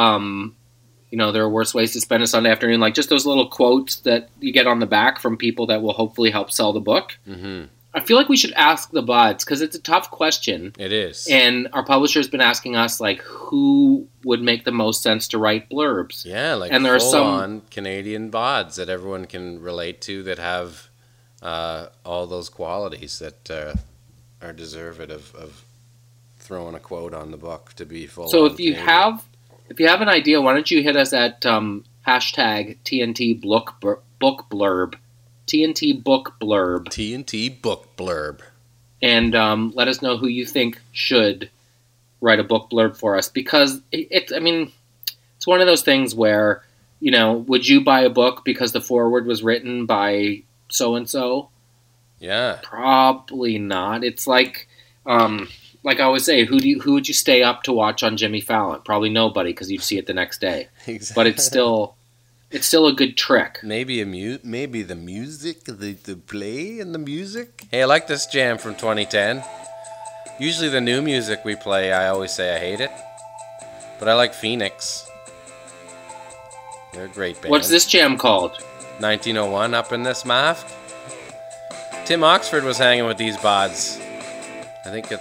C: you know, there are worse ways to spend a Sunday afternoon. Like just those little quotes that you get on the back from people that will hopefully help sell the book.
B: Mm-hmm.
C: I feel like we should ask the buds because it's a tough question.
B: It is.
C: And our publisher's been asking us, like, who would make the most sense to write blurbs?
B: Yeah, like
C: and there are
B: full-on Canadian bods that everyone can relate to that have all those qualities that are deserved of throwing a quote on the book to be full.
C: So if you have an idea, why don't you hit us at hashtag TNT book blurb, TNT book blurb,
B: TNT book blurb,
C: and let us know who you think should write a book blurb for us. Because it's one of those things where, you know, would you buy a book because the foreword was written by so and so?
B: Yeah,
C: Probably not. It's like I always say, who would you stay up to watch on Jimmy Fallon? Probably nobody, because you'd see it the next day.
B: exactly.
C: But it's still a good trick.
B: Maybe the music, the play and the music. Hey, I like this jam from 2010. Usually the new music we play, I always say I hate it. But I like Phoenix. They're a great band.
C: What's this jam called?
B: 1901 up in this math. Tim Oxford was hanging with these bods. I think in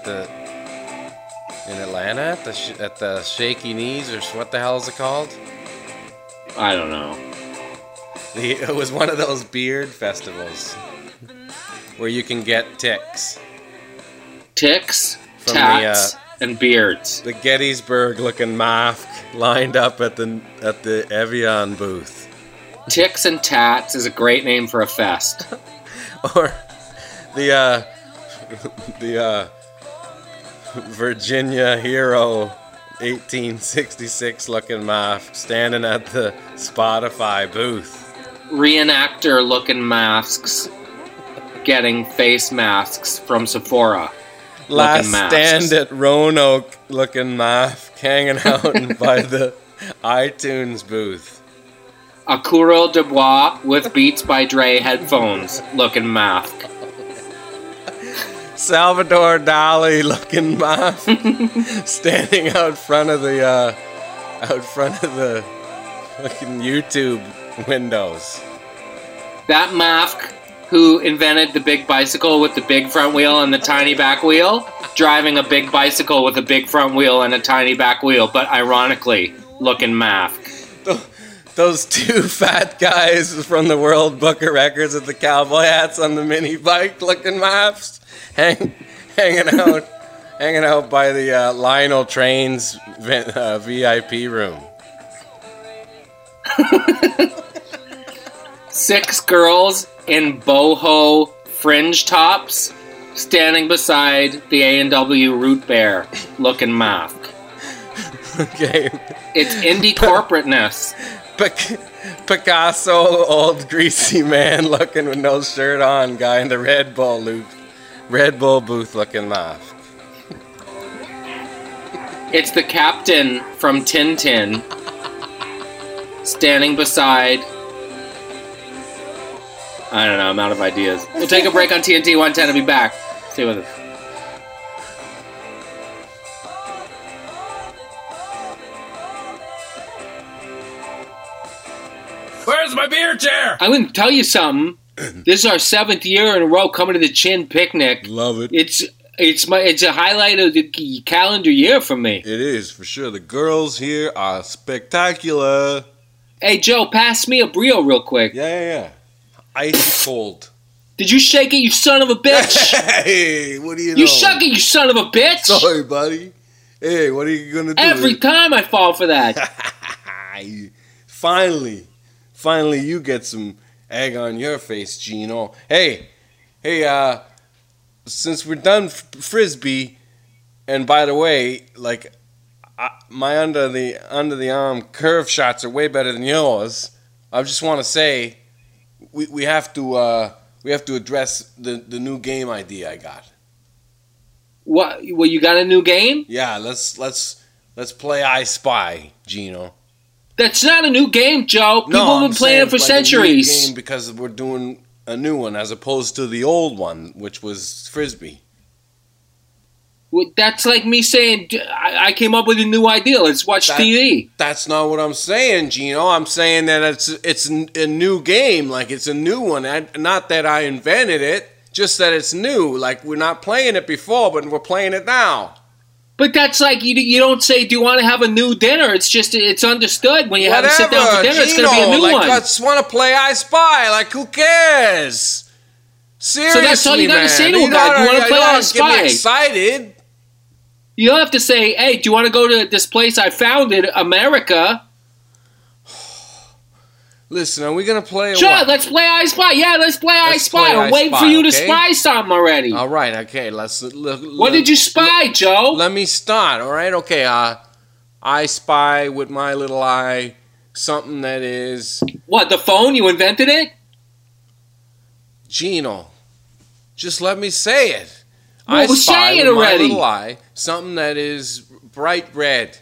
B: Atlanta at the Shaky Knees, or what the hell is it called?
C: I don't know.
B: It was one of those beard festivals where you can get ticks.
C: Ticks,
B: From
C: tats, and beards.
B: The Gettysburg-looking mask lined up at the Evian booth.
C: Ticks and tats is a great name for a fest.
B: Or the Virginia Hero 1866 looking mask standing at the Spotify booth.
C: Reenactor looking masks getting face masks from Sephora.
B: Last
C: masks.
B: stand at Roanoke looking mask hanging out by the iTunes booth.
C: Akuro Dubois with Beats by Dre headphones looking mask.
B: Salvador Dali looking mask standing out front of the fucking YouTube windows.
C: That mask who invented the big bicycle with the big front wheel and the tiny back wheel, driving a big bicycle with a big front wheel and a tiny back wheel, but ironically looking mask.
B: Those two fat guys from the World Book of Records with the cowboy hats on the mini bike looking maps hanging out by the Lionel Trains VIP room.
C: 6 girls in boho fringe tops standing beside the A&W Root Bear looking mask.
B: Okay.
C: It's indie corporateness.
B: Picasso, old greasy man looking with no shirt on, guy in the Red Bull booth looking mask.
C: It's the captain from Tintin standing beside... I don't know, I'm out of ideas. We'll take a break on TNT 110 and be back. Stay with us.
E: Where's my beer chair?
C: I'm going to tell you something. This is our 7th year in a row coming to the Chin Picnic.
E: Love it.
C: It's a highlight of the calendar year for me.
E: It is, for sure. The girls here are spectacular.
C: Hey, Joe, pass me a Brio real quick.
E: Yeah. Icy cold.
C: Did you shake it, you son of a bitch?
E: Hey, what do you know?
C: You shook it, you son of a bitch!
E: Sorry, buddy. Hey, what are you gonna do?
C: Every time I fall for that.
E: Finally, you get some egg on your face, Gino. Hey, since we're done frisbee, and by the way, like, my under the arm curve shots are way better than yours. I just want to say, we have to address the new game idea I got.
C: What? Well, you got a new game?
E: Yeah, let's play I Spy, Gino.
C: That's not a new game, Joe. People have been playing it for centuries.
E: A new game because we're doing a new one as opposed to the old one, which was frisbee.
C: Well, that's like me saying I came up with a new idea. Let's watch TV.
E: That's not what I'm saying, Gino. I'm saying that it's a new game, like it's a new one. Not that I invented it, just that it's new. Like we're not playing it before, but we're playing it now.
C: But that's like you don't say, "Do you want to have a new dinner?" It's just it's understood when you have to sit down for dinner. Gino, it's going to be a new one.
E: I just want to play I Spy. Like who cares? Seriously,
C: so that's all you got to say to a guy. Do you want to play I Spy?
E: Get me excited.
C: You don't have to say, "Hey, do you want to go to this place I founded, America?"
E: Listen, are we going to play?
C: Sure, let's play I Spy. Yeah, let's play I Spy. I'm waiting for you to spy something already.
E: All right, okay. Let's look.
C: What did you spy, Joe?
E: Let me start. All right, okay. I spy with my little eye something that is.
C: What, the phone? You invented it?
E: Gino, just let me say it.
C: Well,
E: I spy
C: say it
E: with
C: already.
E: my little eye something that is bright red.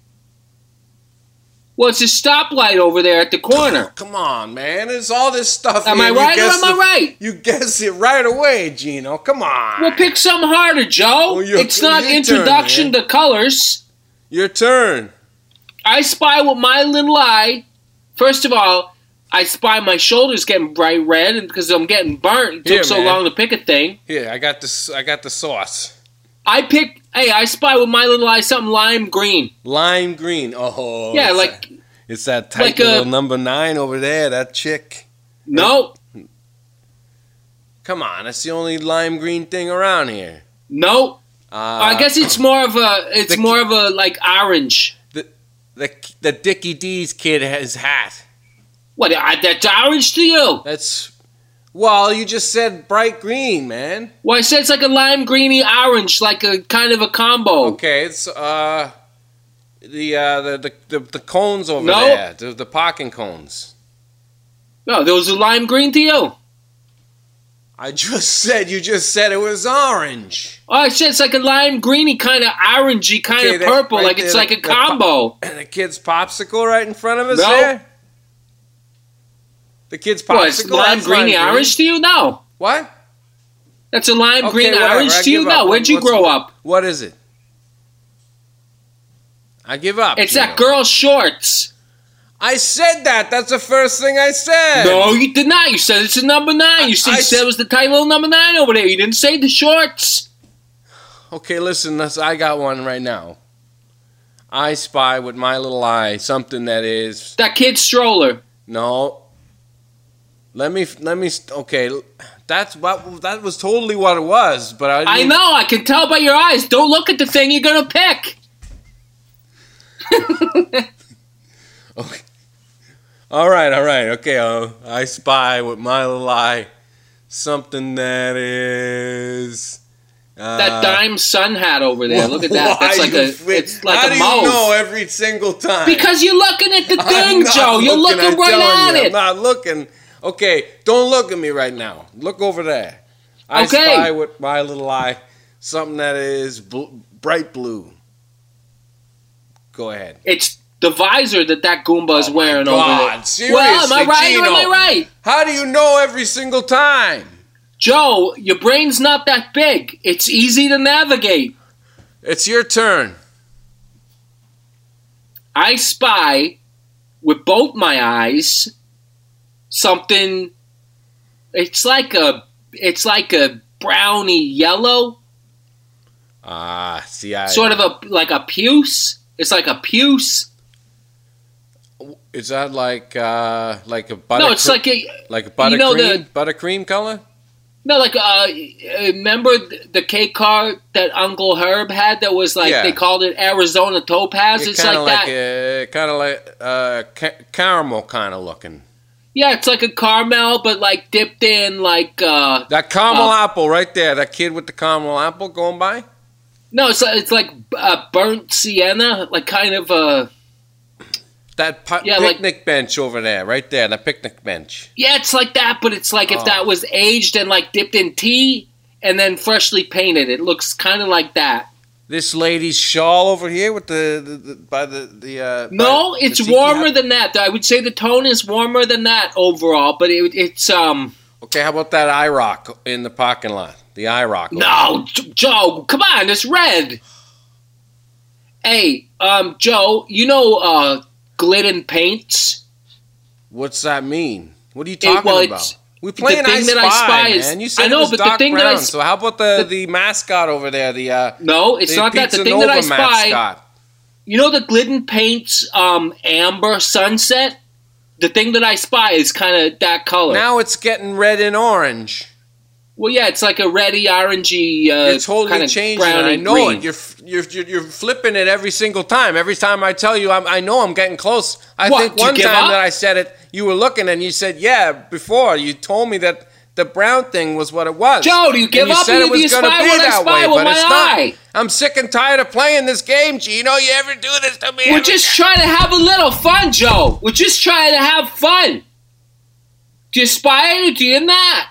C: Well, it's a stoplight over there at the corner.
E: Come on, man. There's all this stuff.
C: Am I right or am I right?
E: You guess it right away, Gino. Come on.
C: Well, pick something harder, Joe.
E: Well,
C: it's not
E: your
C: Introduction
E: turn,
C: to Colors.
E: Your turn.
C: I spy with my little eye First of all, I spy my shoulders getting bright red, and because I'm getting burnt, it took
E: Here,
C: so
E: man.
C: long to pick a thing.
E: Here, I got this. I got the sauce.
C: I spy with my little eye something lime green.
E: Lime green. Oh.
C: Yeah,
E: it's
C: like
E: that, it's that tight
C: like
E: little
C: a-
E: number 9 over there. That chick.
C: no,
E: Come on, that's the only lime green thing around here.
C: no. I guess it's more of a like orange.
E: the Dickie D's kid has hat.
C: What? That's orange to you?
E: That's well, you just said bright green, man.
C: Well, I said it's like a lime greeny orange, like a kind of a combo.
E: Okay, it's the cones over
C: No.
E: there, the parking cones.
C: No, those are lime green to you.
E: You just said it was orange.
C: Oh, I said it's like a lime greeny kind of orangey, kind
E: Okay,
C: of
E: that-
C: purple,
E: right
C: like it's
E: there,
C: like a
E: the
C: combo.
E: And the kid's popsicle right in front of us
C: No.
E: there? The kid's popsicle.
C: What? It's lime
E: that's
C: greeny
E: green.
C: orange to you? No.
E: What?
C: That's a lime
E: Okay,
C: green
E: whatever,
C: orange
E: I
C: to you?
E: give
C: No.
E: up.
C: Where'd you
E: What's-
C: grow up?
E: What is it? I give up.
C: It's
E: Gino.
C: that girl's shorts.
E: I said that. That's the first thing I said.
C: No, you did not. You said it's a number 9. You said it was the tight little number 9 over there. You didn't say the shorts.
E: Okay, listen. I got one right now. I spy with my little eye something that is
C: That kid's stroller.
E: no. Let me. Okay, that was totally what it was. But I
C: I
E: didn't-
C: know. I can tell by your eyes. Don't look at the thing you're going to pick.
E: Okay. All right. Okay, I spy with my little eye something that is
C: That dime sun hat over there. Look at that.
E: Why
C: That's like it's like
E: how
C: a
E: do
C: mauve.
E: you know every single time?
C: Because you're looking at the
E: I'm
C: thing,
E: not
C: Joe. You're looking
E: I'm
C: right
E: telling
C: at
E: you,
C: it.
E: I'm not looking. Okay, don't look at me right now. Look over there. I
C: Okay.
E: spy with my little eye something that is bright blue. Go ahead.
C: It's the visor that Goomba is wearing
E: God,
C: over there.
E: seriously,
C: Well, am I right
E: Gino.
C: or am I right?
E: How do you know every single time?
C: Joe, your brain's not that big. It's easy to navigate.
E: It's your turn.
C: I spy with both my eyes something. It's like a brownie yellow,
E: See, I
C: sort of like a puce. It's like a puce.
E: Is that like a butter?
C: No, it's like a
E: buttercream,
C: you know the-
E: buttercream color.
C: no, like remember the cake car that Uncle Herb had that was like
E: Yeah.
C: they called it Arizona Topaz. It's like that.
E: Kind of like caramel kind of looking.
C: Yeah, it's like a caramel, but like dipped in like
E: That caramel apple right there. That kid with the caramel apple going by.
C: no, it's like burnt sienna, like kind of a
E: That
C: Yeah, like-
E: picnic bench over there, right there. The picnic bench.
C: yeah, it's like that, but it's like if
E: Oh.
C: that was aged and like dipped in tea and then freshly painted. It looks kind of like that.
E: This lady's shawl over here with the
C: No,
E: by
C: it's
E: the tiki
C: warmer
E: hut.
C: than that. I would say the tone is warmer than that overall, but it's
E: Okay, how about that eye rock in the parking lot? The eye rock. over there.
C: no, Joe, come on, it's red. Hey, Joe, you know Glidden Paints?
E: What's that mean? What are you talking
C: well,
E: about?
C: it's-
E: We playing
C: the
E: I
C: thing
E: Spy,
C: that I spy is-
E: man. You said
C: I know,
E: it was
C: but the
E: Doc
C: thing that I
E: Brown.
C: s-
E: So how about the mascot over there? The
C: No, it's
E: the
C: not that. The
E: Pizza
C: thing that I
E: Nova
C: spy,
E: mascot.
C: you know the Glidden Paints amber sunset? The thing that I spy is kind of that color.
E: Now it's getting red and orange.
C: Well, yeah, it's like a reddy, orangey,
E: You're totally
C: kind of
E: changing it.
C: browny
E: I know
C: green.
E: it. You're flipping it every single time. Every time I tell you, I know I'm getting close. I
C: What,
E: think
C: you
E: one
C: give
E: time
C: up?
E: that I said it, you were looking and you said, yeah, before. You told me that the brown thing was what it was.
C: Joe, do you give
E: and you
C: up
E: said
C: or
E: it was
C: do you
E: gonna
C: spy
E: be
C: when I
E: that
C: spy
E: way,
C: with
E: but
C: my
E: it's not.
C: eye?
E: I'm sick and tired of playing this game, Gino. You ever do this to me?
C: We're just trying to have a little fun, Joe. We're just trying to have fun. Do you spy or do you not?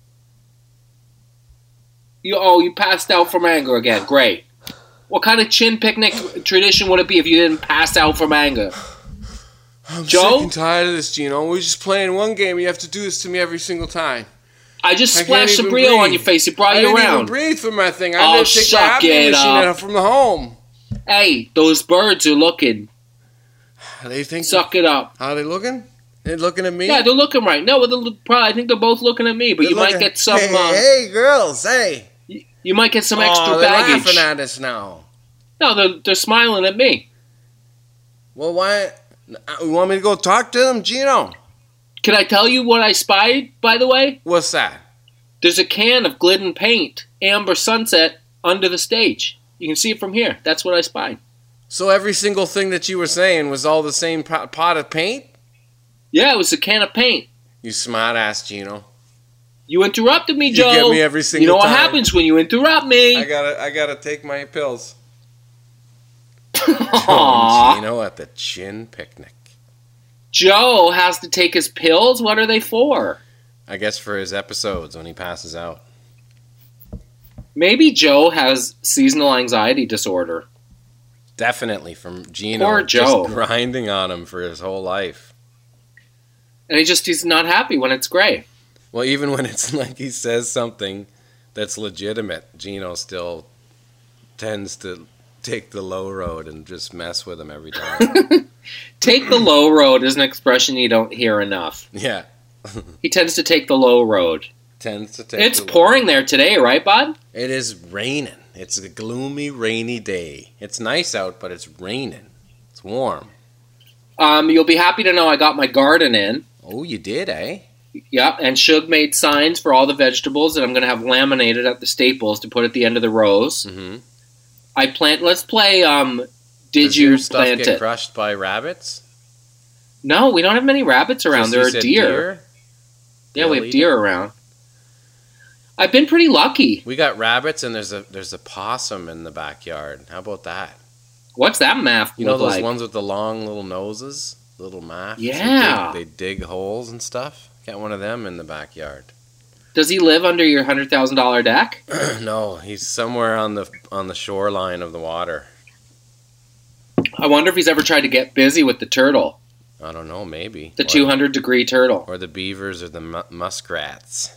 C: You passed out from anger again. Great. What kind of chin picnic tradition would it be if you didn't pass out from anger?
E: I'm
C: Joe?
E: sick and tired of this, Gino. We're just playing one game. You have to do this to me every single time.
C: I just
E: I
C: splashed
E: can't
C: the
E: even
C: Brio on
E: breathe.
C: your face. It brought
E: I
C: you
E: didn't even
C: around.
E: breathe for my thing. I
C: Oh,
E: had to take my
C: suck
E: happy
C: it
E: machine
C: up.
E: from the home.
C: Hey, those birds are looking.
E: They think.
C: Suck it up.
E: How are they looking?
B: They're looking at me?
C: Yeah, they're looking right. No, I think they're both looking at me, but you might get some...
B: Hey, girls, hey.
C: You might get some extra
B: they're
C: baggage.
B: laughing at us now.
C: No, they're smiling at me.
B: Well, why? You want me to go talk to them, Gino?
C: Can I tell you what I spied, by the way?
B: What's that?
C: There's a can of Glidden paint, Amber Sunset, under the stage. You can see it from here. That's what I spied.
B: So every single thing that you were saying was all the same pot of paint?
C: Yeah, it was a can of paint.
B: You smart ass, Gino.
C: You interrupted me,
B: You
C: Joe.
B: get me every single
C: You know what
B: time.
C: happens when you interrupt me.
B: I gotta take my pills.
C: Aw.
B: Gino at the Chin Picnic.
C: Joe has to take his pills? What are they for?
B: I guess for his episodes when he passes out.
C: Maybe Joe has seasonal anxiety disorder.
B: Definitely from Gino.
C: Poor Joe.
B: Just grinding on him for his whole life.
C: And he's not happy when it's gray.
B: Well, even when it's like he says something that's legitimate, Gino still tends to take the low road and just mess with him every time.
C: Take the low road is an expression you don't hear enough.
B: Yeah.
C: He tends to take the low road.
B: Tends to take
C: It's
B: the
C: pouring there today, right, bud?
B: It is raining. It's a gloomy, rainy day. It's nice out, but it's raining. It's warm.
C: You'll be happy to know I got my garden in.
B: Oh, you did, eh?
C: Yep, and Shug made signs for all the vegetables that I'm going to have laminated at the Staples to put at the end of the rows.
B: Mm-hmm.
C: Let's play, Did
B: Does
C: You
B: your stuff
C: Plant
B: get
C: It?
B: crushed by rabbits?
C: No, we don't have many rabbits around.
B: Just
C: There
B: you
C: are
B: said
C: deer. Yeah, we
B: They'll
C: have
B: eat
C: deer around. I've been pretty lucky.
B: We got rabbits and there's a possum in the backyard. How about that?
C: What's that math
B: You know
C: look
B: those
C: like?
B: ones with the long little noses? Little maths?
C: Yeah.
B: They dig holes and stuff. Got one of them in the backyard.
C: Does he live under your $100,000 deck?
B: No, he's somewhere on the shoreline of the water.
C: I wonder if he's ever tried to get busy with the turtle.
B: I don't know, maybe.
C: The
B: Or-
C: 200-degree turtle.
B: Or the beavers or the muskrats.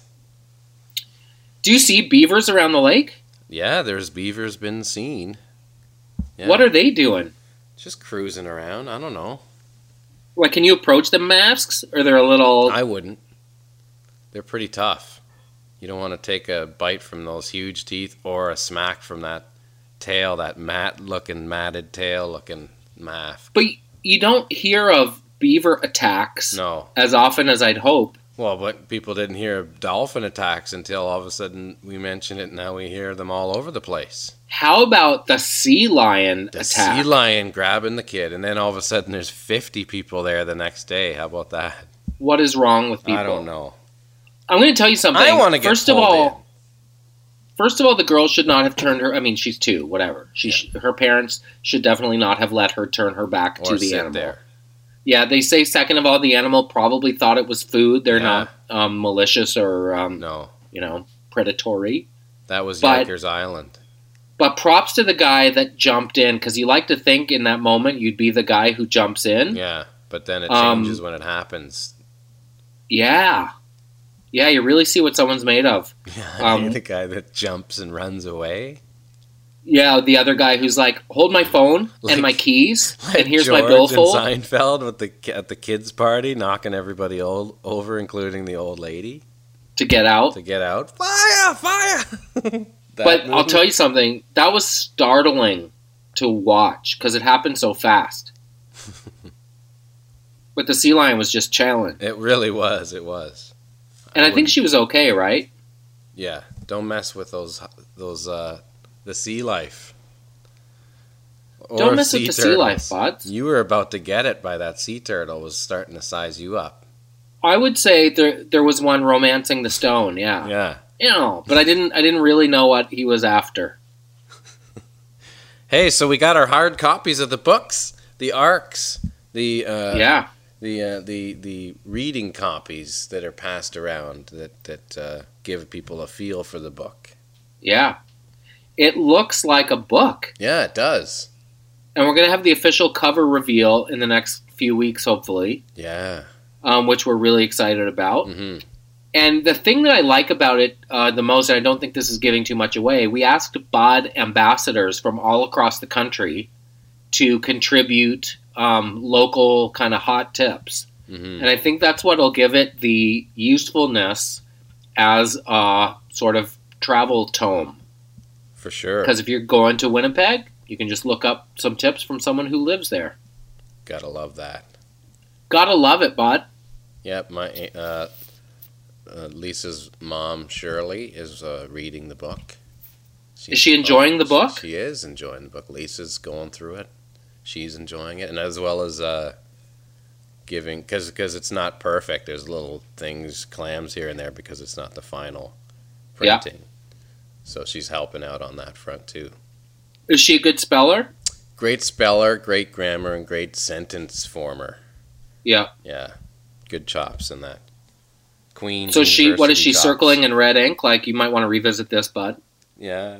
C: Do you see beavers around the lake?
B: Yeah, there's beavers been seen. Yeah.
C: What are they doing?
B: Just cruising around. I don't know.
C: Like, can you approach them masks? Or they're a little...
B: I wouldn't. They're pretty tough. You don't want to take a bite from those huge teeth or a smack from that tail, that matted tail-looking math.
C: But you don't hear of beaver attacks
B: No.
C: as often as I'd hope.
B: Well, but people didn't hear of dolphin attacks until all of a sudden we mention it, and now we hear them all over the place.
C: How about the sea lion
B: The
C: attack?
B: sea lion grabbing the kid, and then all of a sudden there's 50 people there the next day. How about that?
C: What is wrong with people?
B: I don't know.
C: I'm going to tell you something.
B: I want to get
C: First of
B: pulled
C: all, the girl should not have turned her. I mean, she's 2, whatever. Her parents should definitely not have let her turn her back
B: in.
C: to
B: Or
C: the
B: sit
C: animal.
B: there.
C: Yeah, they say second of all, the animal probably thought it was food. They're
B: Yeah.
C: not malicious or
B: No,
C: predatory.
B: that was
C: But-
B: Yikers Island.
C: But props to the guy that jumped in, because you like to think in that moment you'd be the guy who jumps in.
B: Yeah, but then it
C: Um,
B: changes when it happens.
C: Yeah, you really see what someone's made of.
B: Yeah, the guy that jumps and runs away.
C: Yeah, the other guy who's like, hold my phone and my keys, and here's my
B: George
C: billfold.
B: and Seinfeld at the kids' party, knocking everybody over, including the old lady,
C: To get out.
B: to get out. Fire!
C: But I'll tell you something, that was startling to watch because it happened so fast. But the sea lion was just chilling.
B: It really was. It was.
C: And I think
B: wouldn't-
C: she was okay, right?
B: Yeah, don't mess with those the sea life.
C: Don't
B: Or
C: mess with the sea
B: turtles.
C: life, buds.
B: You were about to get it by that sea turtle was starting to size you up.
C: I would say there was one romancing the stone, yeah.
B: Yeah.
C: But I didn't really know what he was after.
B: Hey, so we got our hard copies of the books, the ARCs, the
C: Yeah.
B: the reading copies that are passed around that give people a feel for the book.
C: Yeah. It looks like a book.
B: Yeah, it does.
C: And we're going to have the official cover reveal in the next few weeks, hopefully,
B: Yeah.
C: which we're really excited about.
B: Hmm.
C: And the thing that I like about it the most, and I don't think this is giving too much away, we asked BOD ambassadors from all across the country to contribute local kind of hot tips.
B: Mm-hmm.
C: And I think that's what'll give it the usefulness as a sort of travel tome.
B: For sure.
C: Because if you're going to Winnipeg, you can just look up some tips from someone who lives there.
B: Gotta love that.
C: Gotta love it, bud.
B: Yep, my Lisa's mom, Shirley, is reading the book.
C: Is she enjoying the book?
B: She is enjoying the book. Lisa's going through it. She's enjoying it, and as well as giving, because it's not perfect. There's little things, clams here and there, because it's not the final printing. Yeah. So she's helping out on that front too.
C: Is she a good speller?
B: Great speller, great grammar, and great sentence former.
C: Yeah.
B: Yeah. Good chops in that. Queen.
C: So what is she chops. Circling in red ink? Like, you might want to revisit this, bud.
B: Yeah.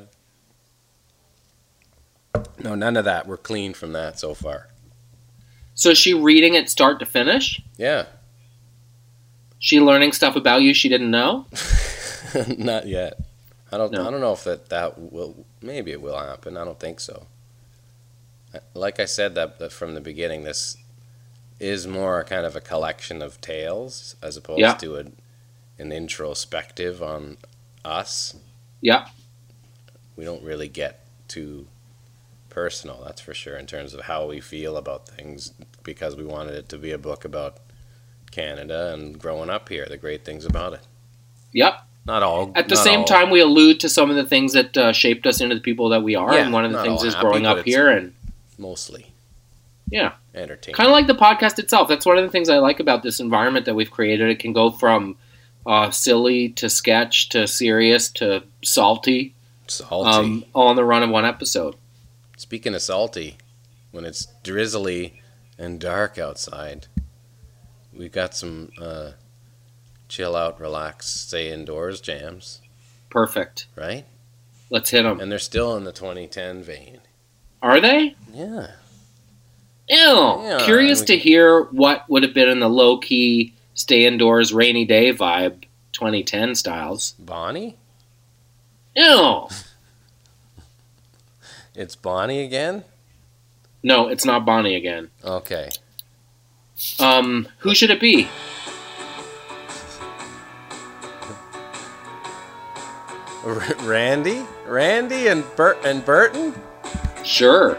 B: No, none of that. We're clean from that so far.
C: So is she reading it start to finish?
B: Yeah.
C: She learning stuff about you she didn't know?
B: Not yet. I don't know if that will. Maybe it will happen. I don't think so. Like I said, that from the beginning, this is more kind of a collection of tales as opposed to an introspective on us.
C: Yeah.
B: We don't really get too personal, that's for sure, in terms of how we feel about things, because we wanted it to be a book about Canada and growing up here, the great things about it.
C: Yep.
B: Not all.
C: At the same time, we allude to some of the things that shaped us into the people that we are, and one of the things is growing up here and
B: mostly.
C: Yeah.
B: Entertaining.
C: Kind of like the podcast itself. That's one of the things I like about this environment that we've created. It can go from silly to sketch to serious to salty.
B: Salty.
C: All in the run of one episode.
B: Speaking of salty, when it's drizzly and dark outside, we've got some chill out, relax, stay indoors jams.
C: Perfect.
B: Right?
C: Let's hit them.
B: And they're still in the 2010 vein.
C: Are they?
B: Yeah.
C: Ew. Yeah, curious to hear what would have been in the low-key, stay-indoors, rainy day vibe, 2010 styles.
B: Bonnie?
C: Ew.
B: It's Bonnie again?
C: No, it's not Bonnie again.
B: Okay.
C: Who should it be?
B: Randy? Randy and Burton?
C: Sure.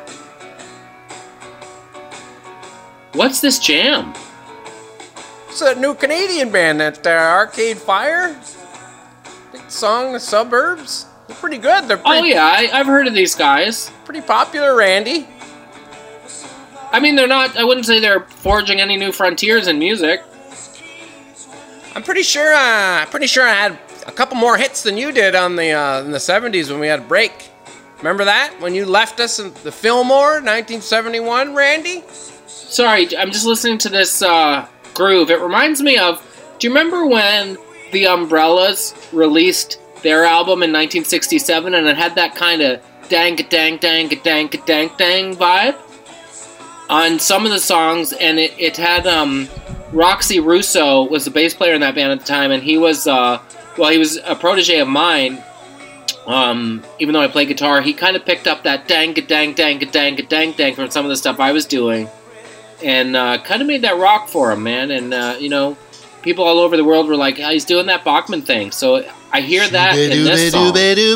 C: What's this jam?
B: It's a new Canadian band, that Arcade Fire. Big song, The Suburbs. They're pretty good.
C: I've heard of these guys.
B: Pretty popular, Randy.
C: I mean, they're not. I wouldn't say they're forging any new frontiers in music.
B: I'm pretty sure. I had a couple more hits than you did in the 70s when we had a break. Remember that when you left us in the Fillmore, 1971, Randy?
C: Sorry, I'm just listening to this groove. It reminds me of. Do you remember when the Umbrellas released their album in 1967, and it had that kind of dang-a-dang-dang-a-dang-a-dang-dang vibe on some of the songs, and it had Roxy Russo was the bass player in that band at the time, and he was he was a protege of mine. Even though I play guitar, he kind of picked up that dang-a-dang-dang-a-dang-a-dang-dang from some of the stuff I was doing, and kind of made that rock for him, man. And people all over the world were like, "He's doing that Bachman thing." So I hear that in this song.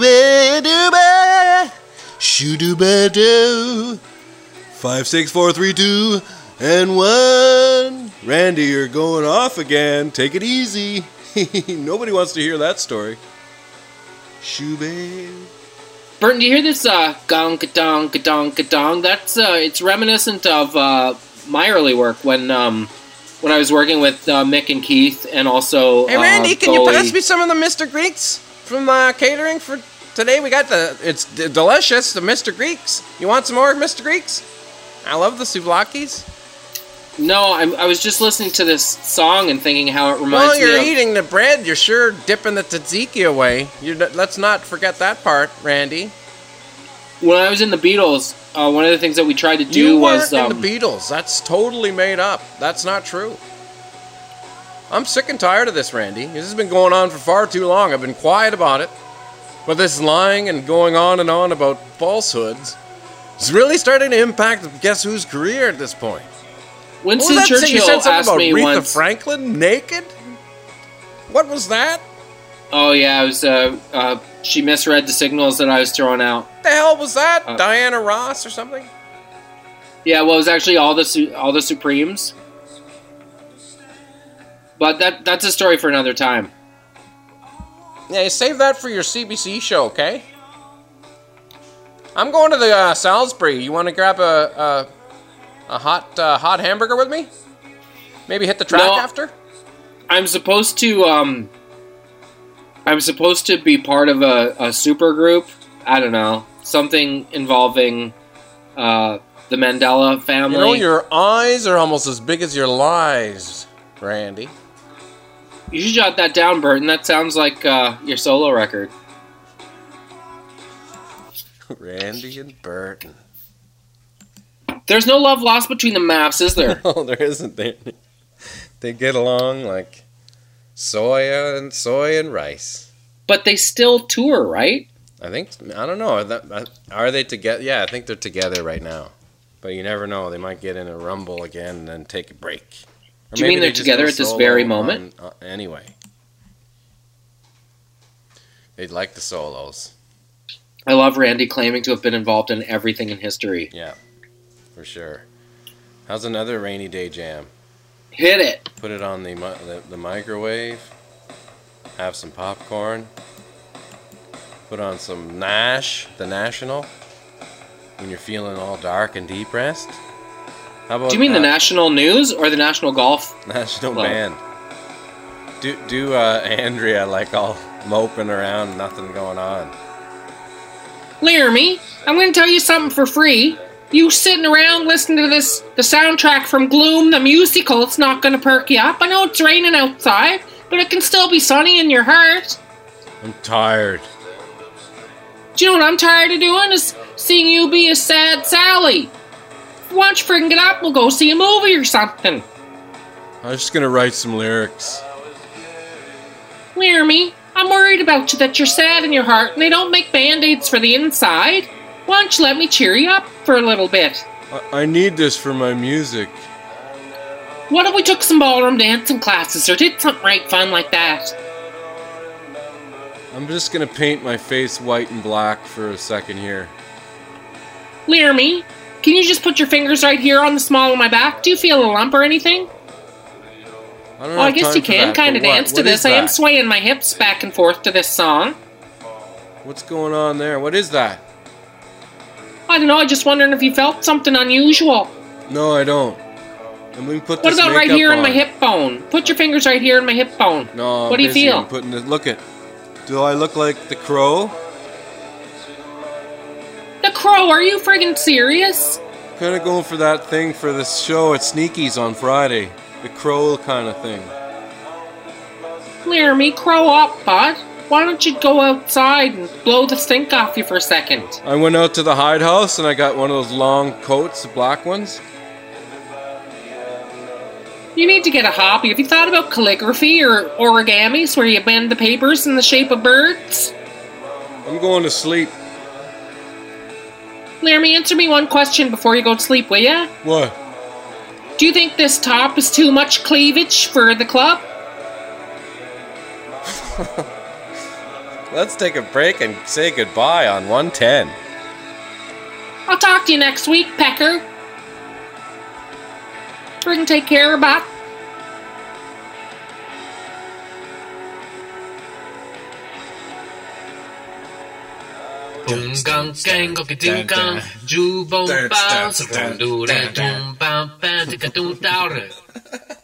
E: 5, 6, 4, 3, 2, and 1. Randy, you're going off again. Take it easy. Nobody wants to hear that story. Shoo-babe.
C: Burton, do you hear this gong-ka-dong-ka-dong-ka-dong? That's it's reminiscent of my early work when I was working with Mick and Keith, and also
B: Hey Randy, can
C: Bowie.
B: you pass me some of the Mr. Greeks from catering for today? We got it's delicious, the Mr. Greeks. You want some more Mr. Greeks? I love the souvlaki's.
C: No, I was just listening to this song and thinking how it reminds me of...
B: Well, you're eating the bread. You're sure dipping the tzatziki away. Let's not forget that part, Randy.
C: When I was in the Beatles, one of the things that we tried to do was...
B: You weren't in the Beatles. That's totally made up. That's not true. I'm sick and tired of this, Randy. This has been going on for far too long. I've been quiet about it. But this lying and going on and on about falsehoods is really starting to impact Guess Who's career at this point.
C: Winston
E: You
C: Churchill
E: said something
C: asked
E: about
C: me
E: Aretha
C: once.
E: Franklin naked? What was that?
C: Oh yeah, it was. She misread the signals that I was throwing out.
E: The hell was that? Diana Ross or something?
C: Yeah, well, it was actually all the Supremes. But that's a story for another time.
E: Yeah, save that for your CBC show, okay? I'm going to the Salisbury. You want to grab a hot hamburger with me? Maybe hit the track after?
C: I'm supposed to be part of a super group. I don't know, something involving the Mandela family.
E: You know, your eyes are almost as big as your lies, Randy.
C: You should jot that down, Burton. That sounds like your solo record.
E: Randy and Burton.
C: There's no love lost between the maps, is there?
E: No, there isn't. They get along like soy and rice.
C: But they still tour, right?
E: I don't know. Are they together? Yeah, I think they're together right now. But you never know. They might get in a rumble again and then take a break. Or
C: do you mean they're together at this very moment?
E: Anyway. They'd like the solos.
C: I love Randy claiming to have been involved in everything in history.
E: Yeah, for sure. How's another rainy day jam?
C: Hit it.
E: Put it on the microwave. Have some popcorn. Put on some Nash, the National, when you're feeling all dark and depressed. How about?
C: Do you mean the National News or the National Golf
E: National
C: Club?
E: Band? Do Andrea like all moping around, nothing going on.
C: Laramie, I'm going to tell you something for free. You sitting around listening to the soundtrack from Gloom, the musical, it's not going to perk you up. I know it's raining outside, but it can still be sunny in your heart.
E: I'm tired.
C: Do you know what I'm tired of doing? Is seeing you be a sad Sally. Why don't you friggin' get up? We'll go see a movie or something.
E: I'm just gonna write some lyrics.
C: Laramie, I'm worried about you that you're sad in your heart and they don't make band-aids for the inside. Why don't you let me cheer you up for a little bit?
E: I need this for my music.
C: What if we took some ballroom dancing classes or did something right fun like that?
E: I'm just gonna paint my face white and black for a second here.
C: Laramie, can you just put your fingers right here on the small of my back? Do you feel a lump or anything? I guess you can kind of dance to this. I am swaying my hips back and forth to this song.
E: What's going on there? What is that?
C: I don't know, I'm just wondering if you felt something unusual.
E: No, I don't. And we put
C: What
E: this
C: about right
E: makeup
C: here in
E: on.
C: my hip bone? Put your fingers right here in my hip bone.
E: No,
C: what do you feel?
E: Look at. Do I look like the Crow?
C: The Crow, are you friggin' serious?
E: Kind of going for that thing for this show at Sneaky's on Friday. The Crow kind of thing.
C: Laramie, crow up, bud. Why don't you go outside and blow the stink off you for a second?
E: I went out to the Hyde House and I got one of those long coats, the black ones.
C: You need to get a hobby. Have you thought about calligraphy or origamis where you bend the papers in the shape of birds?
E: I'm going to sleep.
C: Laramie, answer me one question before you go to sleep, will ya?
E: What?
C: Do you think this top is too much cleavage for the club?
E: Let's take a break and say goodbye on 110.
C: I'll talk to you next week, Pecker. Friggin' take care, bot. Dun gang gang go ding gang, ju bom bounce, dun dun dun bam bam, dun dun